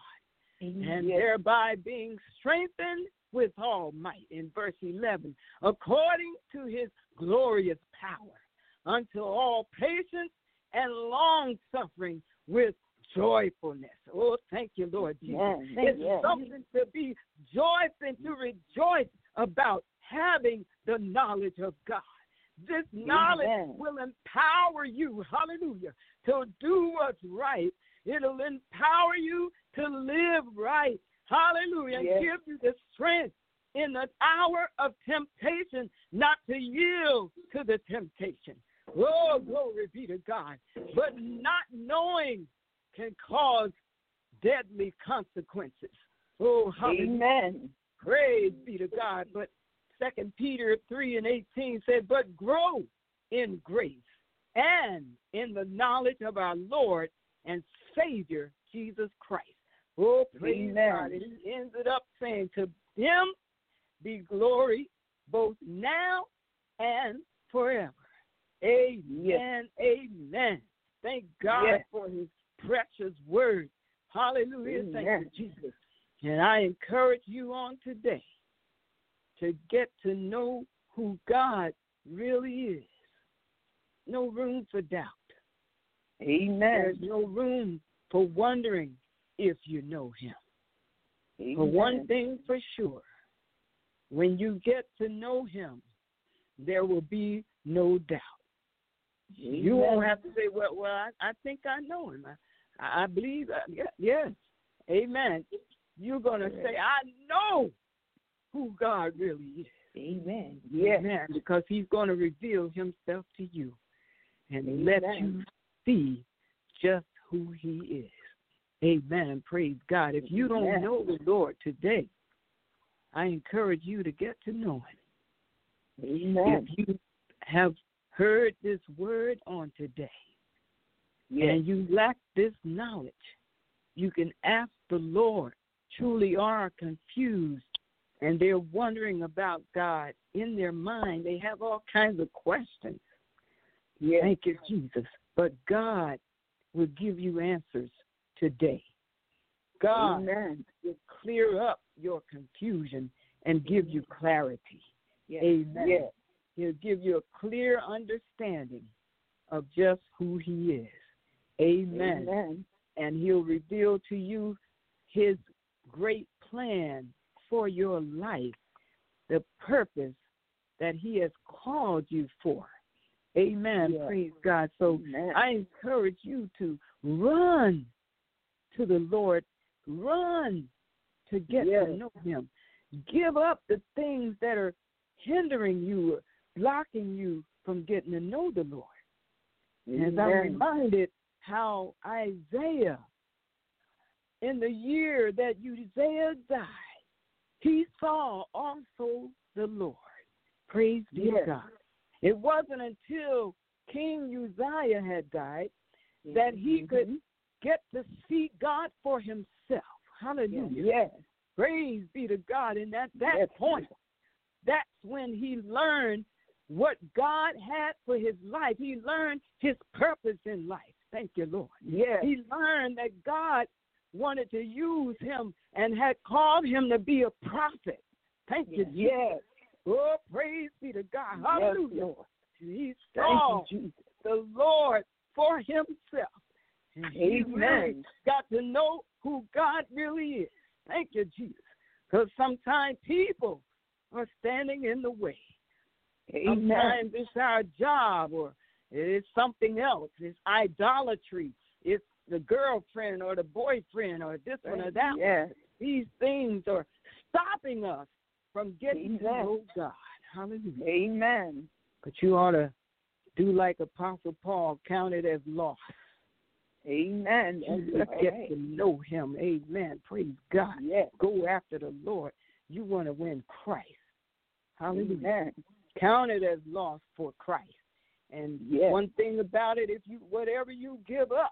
and Yes. thereby being strengthened with all might, in verse eleven, according to his glorious power, unto all patience and long-suffering with joyfulness. Oh, thank you, Lord Jesus. Yes. It's Yes. something to be joyous and to rejoice about having the knowledge of God. This knowledge Amen. will empower you, hallelujah, to do what's right. It'll empower you to live right, hallelujah, and Yes. give you the strength in the hour of temptation not to yield to the temptation. Oh, glory be to God. But not knowing can cause deadly consequences. Oh, hallelujah. Amen. Praise be to God. But Second Peter three and eighteen said, but grow in grace and in the knowledge of our Lord and Savior, Jesus Christ. Oh, praise Amen. God. And he ends it up saying, to him be glory both now and forever. Amen. Yes. Amen. Thank God Yes. for his precious word. Hallelujah. Amen. Thank you, Jesus. And I encourage you on today to get to know who God really is. No room for doubt. Amen. There's no room for wondering if you know him. Amen. For one thing for sure, when you get to know him, there will be no doubt. Amen. You won't have to say, well, well I, I think I know him. I, I believe, I, yeah, yes, amen. You're going to say, I know who God really is. Amen. Yes. Amen. Because he's going to reveal himself to you and Amen. let you see just who he is. Amen. Praise God. If you don't Amen. know the Lord today, I encourage you to get to know him. Amen. If you have heard this word on today Yes. and you lack this knowledge, you can ask the Lord. Truly are confused and they're wondering about God in their mind. They have all kinds of questions. Yes. Thank you, Jesus. But God will give you answers today. God Amen. will clear up your confusion and give you clarity. Yes. Amen. Yes. He'll give you a clear understanding of just who he is. Amen. Amen. And he'll reveal to you his great plan for your life, the purpose that he has called you for. Amen. Yes. Praise God. So Amen. I encourage you to run to the Lord. Run to get Yes. to know him. Give up the things that are hindering you, blocking you from getting to know the Lord. As I'm Amen. reminded how Isaiah, in the year that Uzziah died, he saw also the Lord. Praise be to Yes. God. It wasn't until King Uzziah had died that he Mhm. could get to see God for himself. Hallelujah. Yes. Praise be to God. And at that Yes. point, that's when he learned what God had for his life. He learned his purpose in life. Thank you, Lord. Yes. He learned that God wanted to use him and had called him to be a prophet. Thank you, Jesus. Yes. Oh, praise be to God. Hallelujah. Yes, Lord. He Thank saw you, Jesus. the Lord for himself. And he Amen. really got to know who God really is. Thank you, Jesus. Because sometimes people are standing in the way. Amen. Sometimes it's our job or it's something else. It's idolatry. It's the girlfriend or the boyfriend or this one or that one. Yes. These things are stopping us from getting to Amen. know God. Hallelujah. Amen. But you ought to do like Apostle Paul, count it as loss. Amen. You That's get right. to know him. Amen. Praise God. Yes. Go after the Lord. You want to win Christ. Hallelujah. Amen. Count it as loss for Christ. And Yes. one thing about it, if you whatever you give up,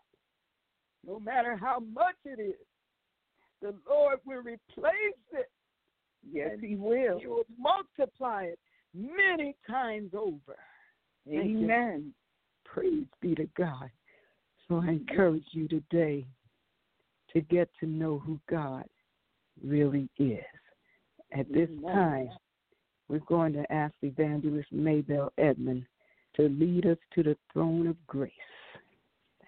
no matter how much it is, the Lord will replace it. Yes, and he will. He will multiply it many times over. Thank you. Amen. Praise be to God. So I encourage you today to get to know who God really is. At this Amen. time, we're going to ask Evangelist Maybell Edmond to lead us to the throne of grace. Thank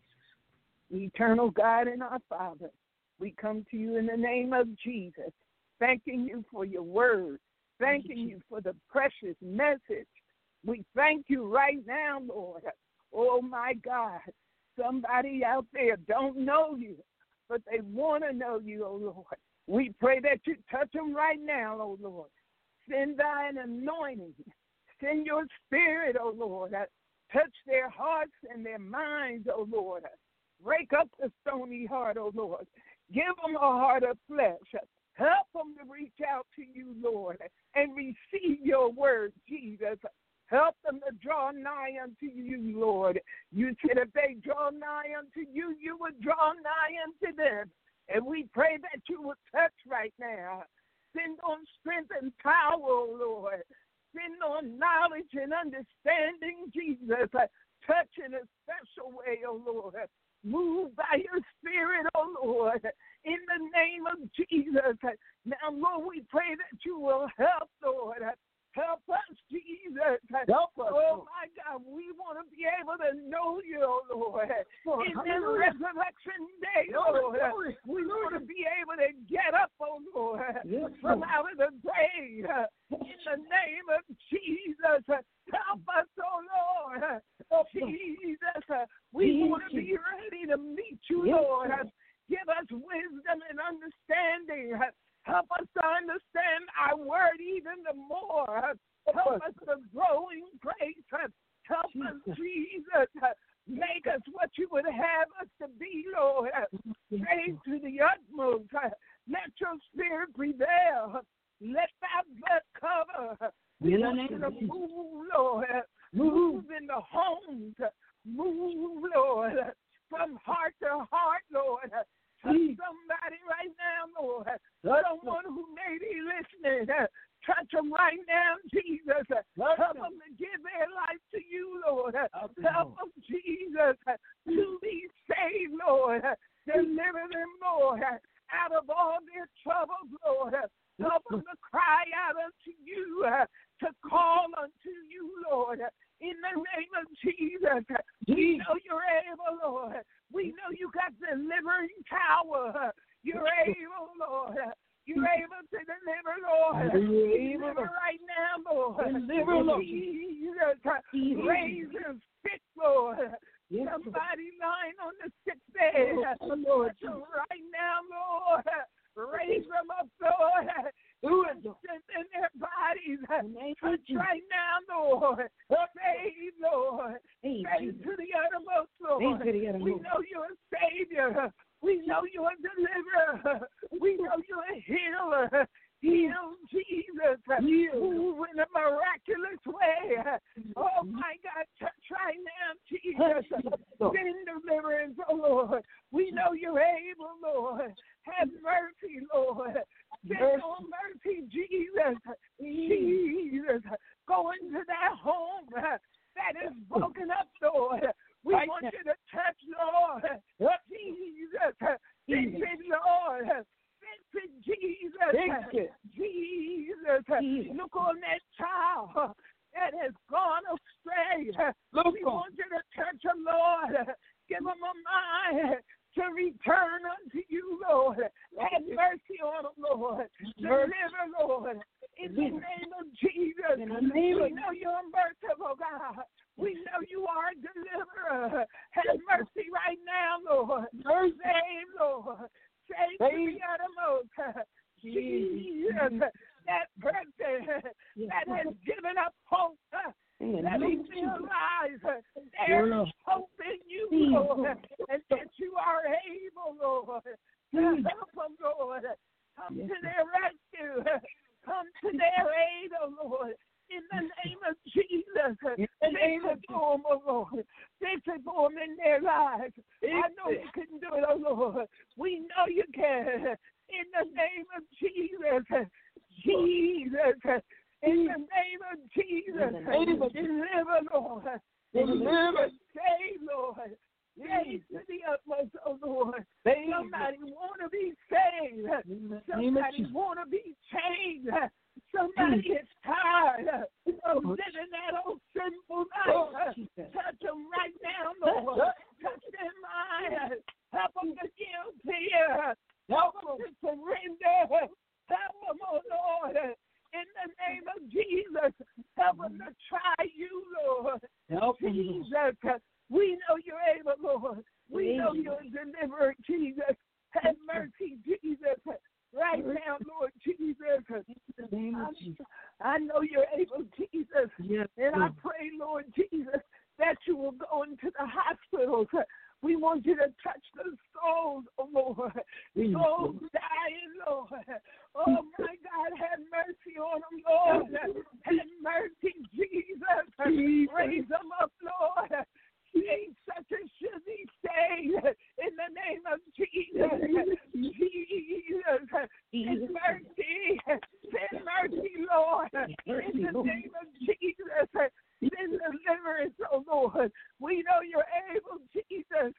you, Jesus. Eternal God and our Father, we come to you in the name of Jesus, thanking you for your word, thanking you for the precious message. We thank you right now, Lord. Oh, my God. Somebody out there don't know you, but they want to know you, oh, Lord. We pray that you touch them right now, oh, Lord. Send thine anointing. Send your spirit, oh, Lord. Touch their hearts and their minds, oh, Lord. Break up the stony heart, oh, Lord. Give them a heart of flesh. Help them to reach out to you, Lord, and receive your word, Jesus. Help them to draw nigh unto you, Lord. You said if they draw nigh unto you, you would draw nigh unto them. And we pray that you would touch right now. Send on strength and power, oh Lord. Send on knowledge and understanding, Jesus. Touch in a special way, oh Lord. Move by your spirit, oh Lord, in the name of Jesus. Now, Lord, we pray that you will help, Lord. Help us, Jesus. Help us, oh, Lord. my God, we want to be able to know you, oh, Lord. Lord, in this hallelujah. resurrection day, Glory, Lord. glory, We want to glory. be able to get up, oh, Lord, Yes, from Lord. out of the grave. In the name of Jesus, help us, oh, Lord. Jesus, we want to be ready to meet you, Yes, Lord. Lord. Give us wisdom and understanding. Help us to understand our word even the more. Help us to grow in grace. Help us, Jesus. Make us what you would have us to be, Lord. Pray to the utmost. Let your spirit prevail. Let that blood cover. We In the want name you to of Jesus. move, Lord. Move in the homes. Move, Lord, from heart to heart, Lord. Touch somebody right now, Lord. Someone who may be listening. Touch them right now, Jesus. Help them to give their life to you, Lord. Help them, Jesus, to be saved, Lord. Deliver them, Lord, out of all their troubles, Lord. Help them to cry out unto you, to call unto you, Lord. In the name of Jesus, Lord. You're able, Deliver right now, Lord. Deliver, Lord. Jesus. Jesus. Raise the sick, Lord. Yes, Lord. Somebody lying on the sick bed. Oh, Lord. Touch them right now, Lord. Raise them up, Lord. Do it, Lord. Strengthen their bodies. Name of Touch Jesus. right now, Lord. Save, Lord. Hey, Save Jesus. to the uttermost, Lord. Save to the uttermost. We know you're a Savior. We know you're a deliverer. We know you're a healer. Heal, Jesus. Heal. Move in a miraculous way. Oh, my God. Touch right now, Jesus. Send deliverance, oh, Lord. We know you're able, Lord. Have mercy, Lord. Send your mercy, Jesus. Jesus. Go into that home that is broken up, Lord. We Right want now. you to touch, Lord. Jesus. Fix it, Lord. Fix it, Jesus. Fix it. Jesus. Jesus. Look on that child that has gone astray. Look We on. want you to touch him, Lord. Give him a mind to return unto you, Lord. Have mercy on him, Lord. Deliver, Lord. In the name of Jesus. In the name We of- know you're merciful, God. We know you are a deliverer. Have mercy right now, Lord. Save, Lord. Save to the uttermost. Jesus. That person that has given up hope. Let me realize there is hope in you, Lord, and that you are able, Lord, to help them, Lord. Come to their rescue. Come to their aid, oh Lord. In the name of Jesus, fix it for them, oh Lord. Fix it for them in their lives. I know you can do it, oh Lord. We know you can. In the name of Jesus, Jesus. In the name of Jesus, deliver, Lord. Deliver, save, Lord. Save to the utmost, oh Lord. Somebody want to be saved. Somebody want to be changed. Somebody is tired of living that old sinful life. Touch them right now, Lord. Touch their mind. Help them to give to you. Help them to surrender. Help them, oh Lord. In the name of Jesus, help them to try you, Lord. Help them, Jesus, we know you're able, Lord. We know you're a deliverer, Jesus. Have mercy, Jesus. Right now, Lord Jesus. I know you're able, Jesus. Yes, And I Lord. pray, Lord Jesus, that you will go into the hospitals. We want you to touch the souls, oh Lord. Souls dying, Lord. Oh, my God, have mercy on them, Lord. Have mercy, Jesus. Raise them up, Lord. Save such as should be saved in the name of Jesus. Jesus. Send mercy. Send mercy, Lord. In the name of Jesus. Send deliverance, oh Lord. We know you're able, Jesus.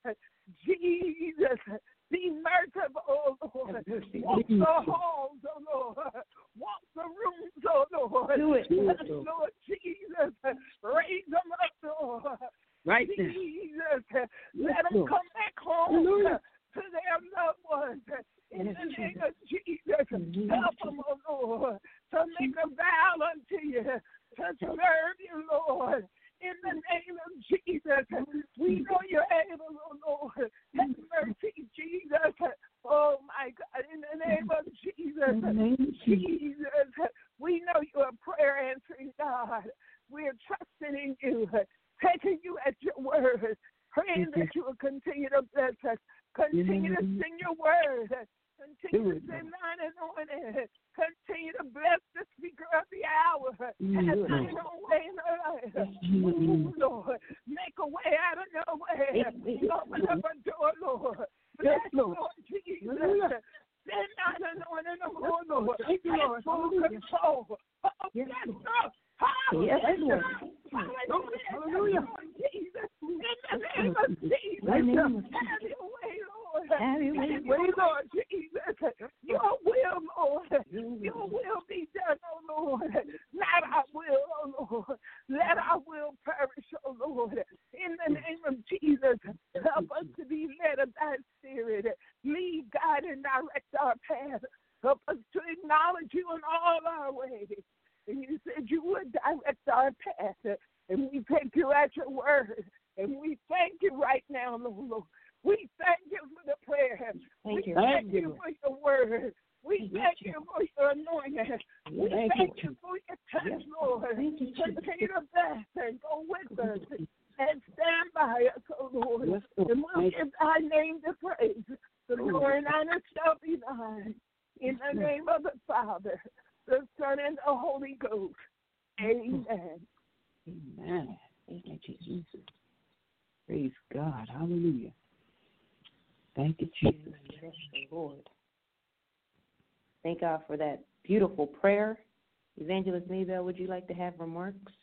Jesus. Be merciful, oh Lord. Walk the halls, oh Lord. Walk the rooms, oh Lord. Do it. Do it, Yes, Lord. Lord Jesus. Raise them up, Lord. Right now. Jesus. Let Yes, them Lord. come back home Hallelujah. to their loved ones. In Yes, the name Jesus. of Jesus, help them, oh Lord, to make a vow unto you, to serve you, Lord. In the name of Jesus, we know you're able, oh Lord. Have mercy, Jesus. Oh, my God, in the name of Jesus, In the name of Jesus, we know you're a prayer answering God. We're trusting in you, taking you at your word, praying that you will continue to bless us, continue to sing your word, continue to send thine anointing, continue to bless the speaker of the hour, have thine own way in her life. Move, Lord, make a way out of no way, open up a door, Lord. Bless, Lord Jesus. Send thine anointing, oh Lord. Thank you, Lord. Full control. Oh, yes, Lord. Hallelujah. Hallelujah. Jesus. In the name of Jesus. Have your way, Lord. Have your way, Lord Jesus. Your will, Lord. Your will be done, oh Lord. Not our will, oh Lord. Let our will perish, oh Lord. In the name of Jesus, help us to be led of thy spirit. Lead, guide, and direct our path. Help us to acknowledge you in all our ways. And you said you would direct our path. And we take you at your word. And we thank you right now, Lord. We thank you for the prayer. Thank we you. thank Thank you you. for your word. We thank you for your anointing. We Thank thank you. you for your touch, Lord. Thank you, Jesus. Continue to bless and go with us and stand by us, oh Lord. Yes, Lord. And we'll Thank give thy name the praise. The glory and honor shall be thine. In the name of the Father, the Son, and the Holy Ghost. Amen. Amen. Thank you, Jesus. Praise God. Hallelujah. Thank you, Jesus. Bless the Lord. Thank God for that beautiful prayer. Evangelist Maybell, would you like to have remarks?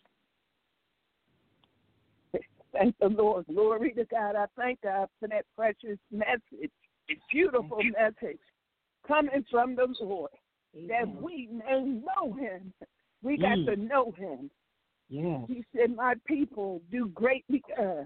Thank the Lord. Glory to God. I thank God for that precious message, beautiful message coming from the Lord, that Amen. we may know him. We got Mm. to know him. Yes. He said, my people do greatly err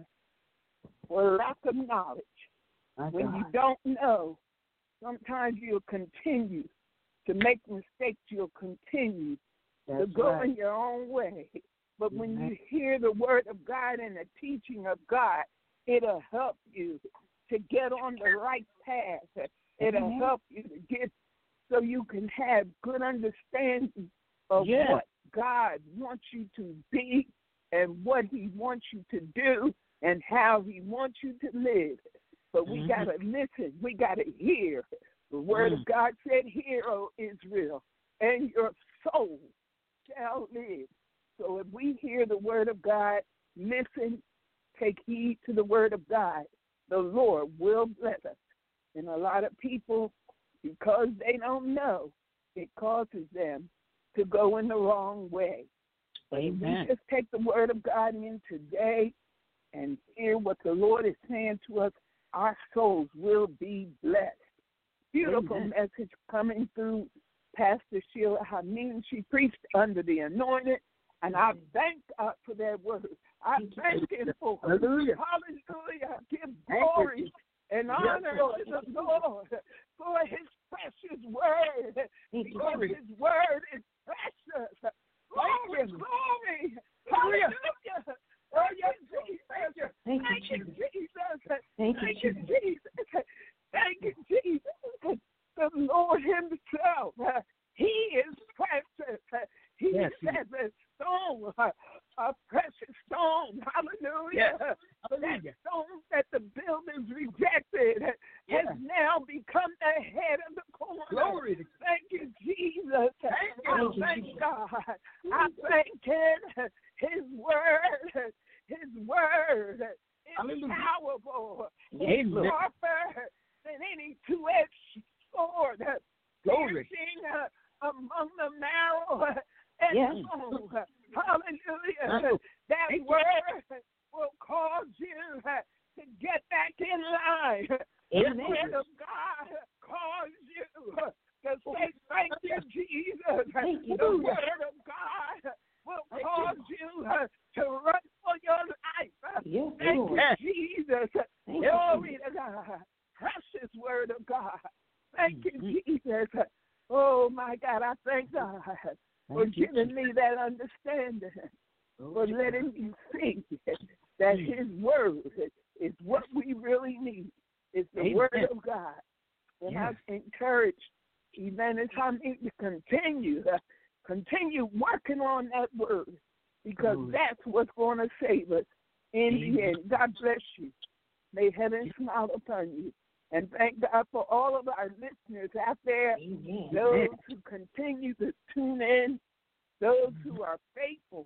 for lack of knowledge. My When God. you don't know, sometimes you'll continue to make mistakes. You'll continue to That's go right. in your own way. But when Amen. you hear the word of God and the teaching of God, it'll help you to get on the right path. It'll Amen. help you to get so you can have good understanding of Yes. what God wants you to be and what he wants you to do and how he wants you to live. But we Mhm. got to listen. We got to hear. The word Mm. of God said, hear, O Israel, and your soul shall live. So if we hear the word of God, listen, take heed to the word of God, the Lord will bless us. And a lot of people, because they don't know, it causes them to go in the wrong way. But if we Amen. just take the word of God in today and hear what the Lord is saying to us, our souls will be blessed. Beautiful Amen. message coming through Pastor Sheila Hameen. She preached under the anointing, and I thank God for that word. I thank him for it. Hallelujah. Hallelujah. Give Thank you, glory Jesus. and Yes, honor Lord. to the Lord for his precious word. Thank you, Because Glory. his word is precious. Glory, you. glory. Hallelujah. Hallelujah. Oh, yes, Jesus. Thank you. Thank you, Thank you, Jesus. Jesus. Thank you, Thank you, Jesus. Jesus. Thank you, Jesus. The Lord himself, uh, he is precious. Uh, He Yes, he says a stone, uh, a precious stone. Hallelujah. Yes. That Hallelujah. stone that the builders rejected uh, Yes. has now become the head of the corner. Glory to Thank you, Jesus. Thank you. I Thank you, thank Jesus. God. I thank him. His word, his word is Hallelujah. powerful. Amen. It's sharper than any two-edged sword, Glory. piercing uh, among the marrow and Yes. bone. Hallelujah. Hallelujah. That Thank you. word will cause you uh, to get back in line. The Amen. word of God cause you uh, to say, thank you, Jesus. Thank you, The Jesus. word of God will Thank cause you uh, to run for your life. Yes, Thank Lord. you, Jesus. Thank you, Glory to God. Precious word of God. Thank you, Mhm. Jesus. Oh, my God, I thank God for Thank you, giving me that understanding, for letting me see that his word is what we really need. It's the Amen. word of God. And Yes. I encourage Evangelist Hameen to continue, uh, continue working on that word, because Glory. that's what's going to save us in Amen. the end. God bless you. May heaven smile upon you. And thank God for all of our listeners out there, Amen. those who continue to tune in, those who are faithful,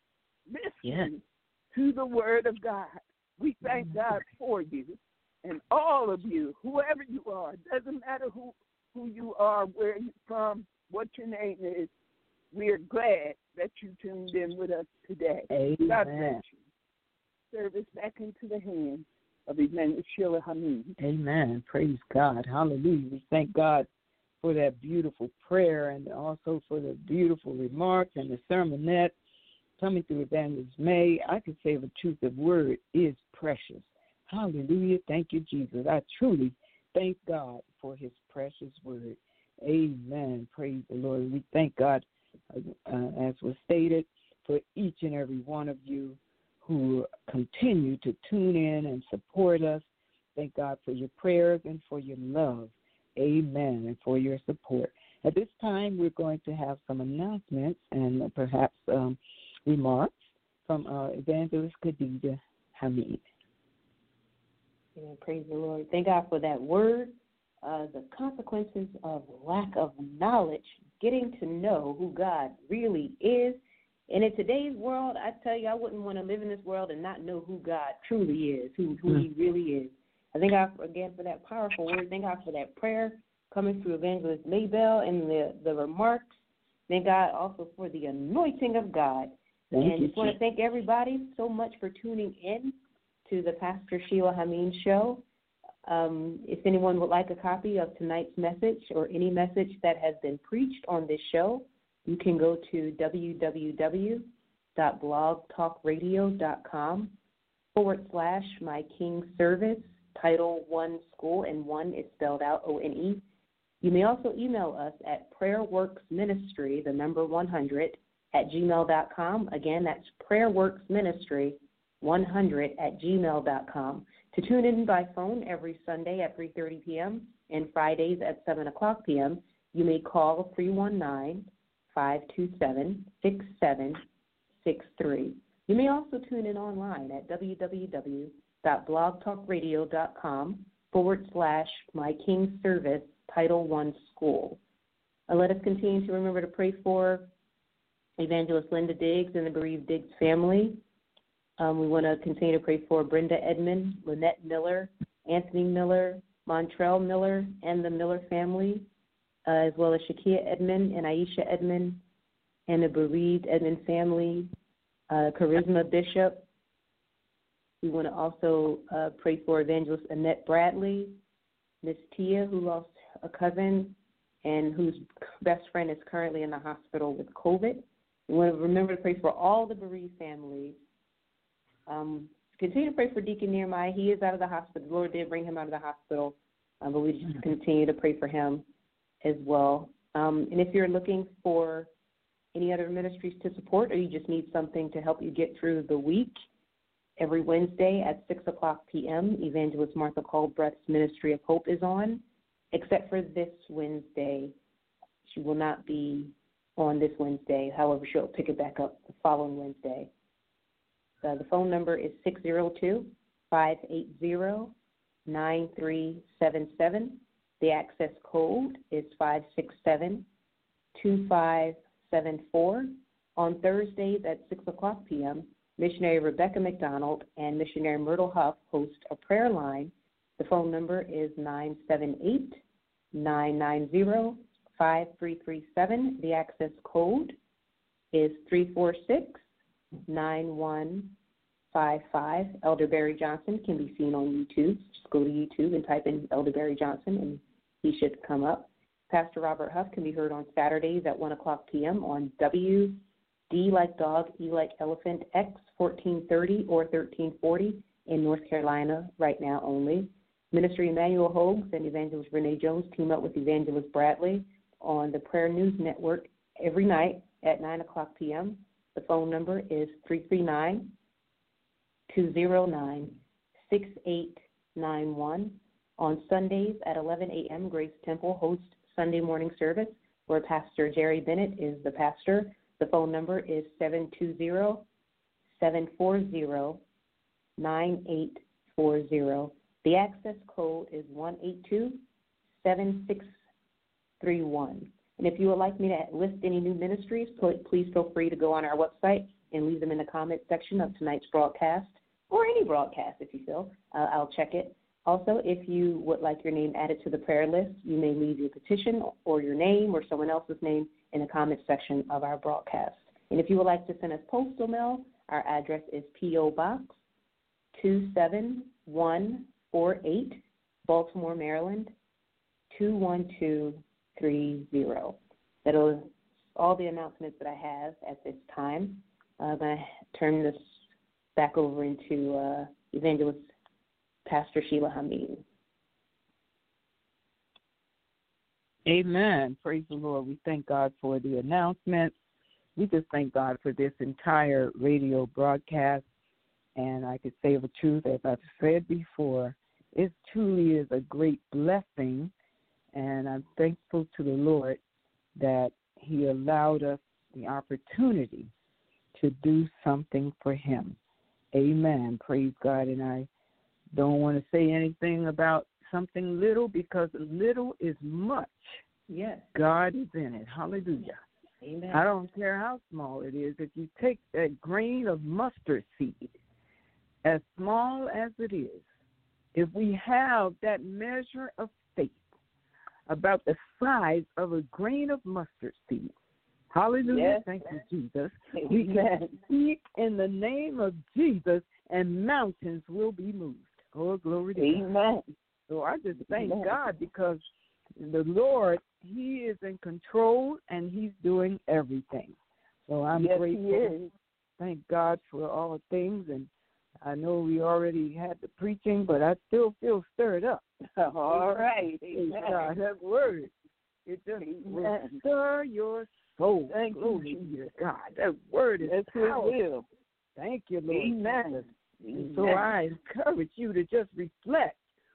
listening to the word of God. We thank God for you and all of you, whoever you are. It doesn't matter who, who you are, where you're from, what your name is. We are glad that you tuned in with us today. God bless Amen. you. Service back into the hands of Evangelist Sheila Hameen. Amen. Praise God. Hallelujah. We thank God for that beautiful prayer and also for the beautiful remarks and the sermonette coming through Evangelist May. I can say the truth of word is precious. Hallelujah. Thank you, Jesus. I truly thank God for his precious word. Amen. Praise the Lord. We thank God, uh, as was stated, for each and every one of you who continue to tune in and support us. Thank God for your prayers and for your love. Amen. And for your support. At this time, we're going to have some announcements and perhaps um, remarks from our evangelist, Khadijah Hamid. Amen. Praise the Lord. Thank God for that word. Uh, the consequences of lack of knowledge, getting to know who God really is. And in today's world, I tell you, I wouldn't want to live in this world and not know who God truly is, who, who mm. he really is. I thank God, for, again, for that powerful word. Thank God for that prayer coming through Evangelist Maybell and the, the remarks. Thank God also for the anointing of God. Thank and you, just want to thank everybody so much for tuning in to the Pastor Sheila Hameen Show. Um, if anyone would like a copy of tonight's message or any message that has been preached on this show, you can go to www.blogtalkradio.com forward slash my King Service, Title one School, and one is spelled out O N E. You may also email us at prayerworksministry, the number one hundred, at gmail dot com. Again, that's prayerworksministry one hundred at gmail dot com. To tune in by phone every Sunday at three thirty p.m. and Fridays at seven o'clock p.m., you may call three one nine, five two seven, six seven six three. You may also tune in online at www.blogtalkradio.com forward slash My King Service Title one School. Uh, let us continue to remember to pray for Evangelist Linda Diggs and the bereaved Diggs family. Um, we want to continue to pray for Brenda Edmond, Lynette Miller, Anthony Miller, Montrell Miller, and the Miller family, uh, as well as Shakia Edmond and Aisha Edmond, and the bereaved Edmond family, uh, Charisma Bishop. We want to also uh, pray for Evangelist Annette Bradley, Miss Tia, who lost a cousin and whose best friend is currently in the hospital with COVID. We want to remember to pray for all the bereaved families. Um, continue to pray for Deacon Nehemiah. He is out of the hospital. The Lord did bring him out of the hospital, um, but we just continue to pray for him as well. Um, and if you're looking for any other ministries to support, or you just need something to help you get through the week, every Wednesday at six o'clock p.m., Evangelist Martha Culbreath's Ministry of Hope is on, except for this Wednesday. She will not be on this Wednesday. However, she'll pick it back up the following Wednesday. Uh, the phone number is six zero two, five eight zero, nine three seven seven. The access code is five six seven, two five seven four. On Thursdays at six o'clock p.m., Missionary Rebecca McDonald and Missionary Myrtle Huff host a prayer line. The phone number is nine seven eight, nine nine zero, five three three seven. The access code is three four six, nine one five five. Elder Barry Johnson can be seen on YouTube. Just go to YouTube and type in Elder Barry Johnson, and he should come up. Pastor Robert Huff can be heard on Saturdays at one o'clock p.m. on W D like dog, E like elephant, X fourteen thirty or thirteen forty in North Carolina right now only. Ministry Emmanuel Hogues and Evangelist Renee Jones team up with Evangelist Bradley on the Prayer News Network every night at nine o'clock p.m. The phone number is three three nine, two zero nine, six eight nine one. On Sundays at eleven a.m., Grace Temple hosts Sunday morning service where Pastor Jerry Bennett is the pastor. The phone number is seven two zero, seven four zero, nine eight four zero. The access code is one eight two, seven six three one. And if you would like me to list any new ministries, please feel free to go on our website and leave them in the comment section of tonight's broadcast, or any broadcast if you feel. Uh, I'll check it. Also, if you would like your name added to the prayer list, you may leave your petition or your name or someone else's name in the comment section of our broadcast. And if you would like to send us postal mail, our address is P O. Box two seven one four eight, Baltimore, Maryland, two one two three zero. That'll all the announcements that I have at this time. Uh, I'm going to turn this back over into uh, Evangelist Pastor Sheila Hameen. Amen. Praise the Lord. We thank God for the announcements. We just thank God for this entire radio broadcast. And I could say the truth, as I've said before, it truly is a great blessing. And I'm thankful to the Lord that he allowed us the opportunity to do something for him. Amen. Praise God. And I don't want to say anything about something little, because little is much. Yes. God is in it. Hallelujah. Amen. I don't care how small it is. If you take that grain of mustard seed, as small as it is, if we have that measure of faith about the size of a grain of mustard seed, hallelujah, Yes. thank you, Jesus, Amen. we can speak in the name of Jesus and mountains will be moved. Oh, glory to God. Amen. So I just thank Amen. God, because the Lord, he is in control and he's doing everything. So I'm yes, grateful. he is. Thank God for all things. And I know we already had the preaching, but I still feel stirred up. All right. Praise Amen. God, that word, it just will Amen. stir your soul. Thank you, Glory Jesus. to God. That word is Yes, it powerful. will. Thank you, Lord. Amen. And so I encourage you to just reflect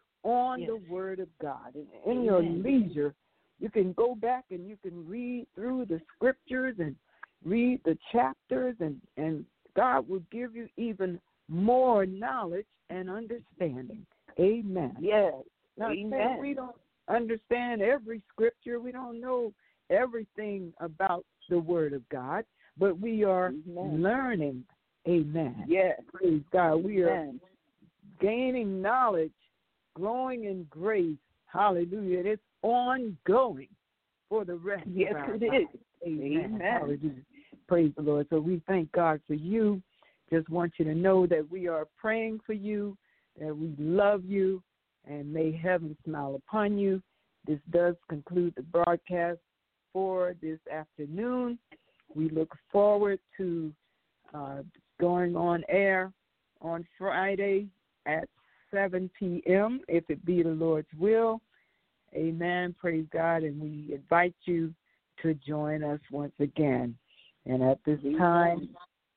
on Yes. the Word of God. And in your Amen. leisure, you can go back and you can read through the scriptures and read the chapters, and, and God will give you even more knowledge and understanding. Amen. Yes. Now, Amen. we don't understand every scripture. We don't know everything about the Word of God, but we are Amen. learning. Amen. Yes. Praise God. We are Amen. gaining knowledge, growing in grace. Hallelujah. It's ongoing for the rest Yes, of our it lives. is. Amen. Amen. Hallelujah. Praise the Lord. So we thank God for you. Just want you to know that we are praying for you, that we love you, and may heaven smile upon you. This does conclude the broadcast for this afternoon. We look forward to uh, going on air on Friday at seven p.m., if it be the Lord's will. Amen. Praise God. And we invite you to join us once again. And at this time,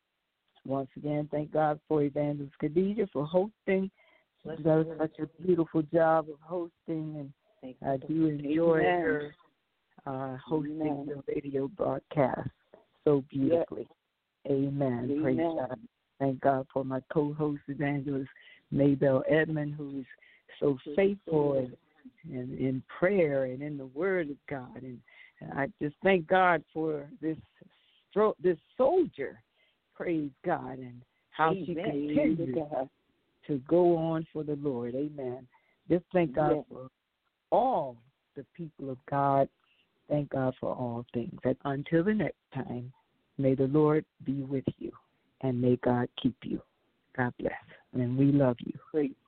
once again, thank God for Evangelist Khadijah for hosting. She does such a beautiful job of hosting, and I do enjoy Amen. her uh, hosting Amen. the radio broadcast so beautifully. Amen. Amen. Praise God. Thank God for my co-host, Evangelist Maybell Edmond, who is so faithful and, and in prayer and in the Word of God. And, and I just thank God for this this soldier, praise God, and how Amen. she continues to go on for the Lord. Amen. Just thank God yes. for all the people of God. Thank God for all things. And until the next time, may the Lord be with you, and may God keep you. God bless. And we love you. Praise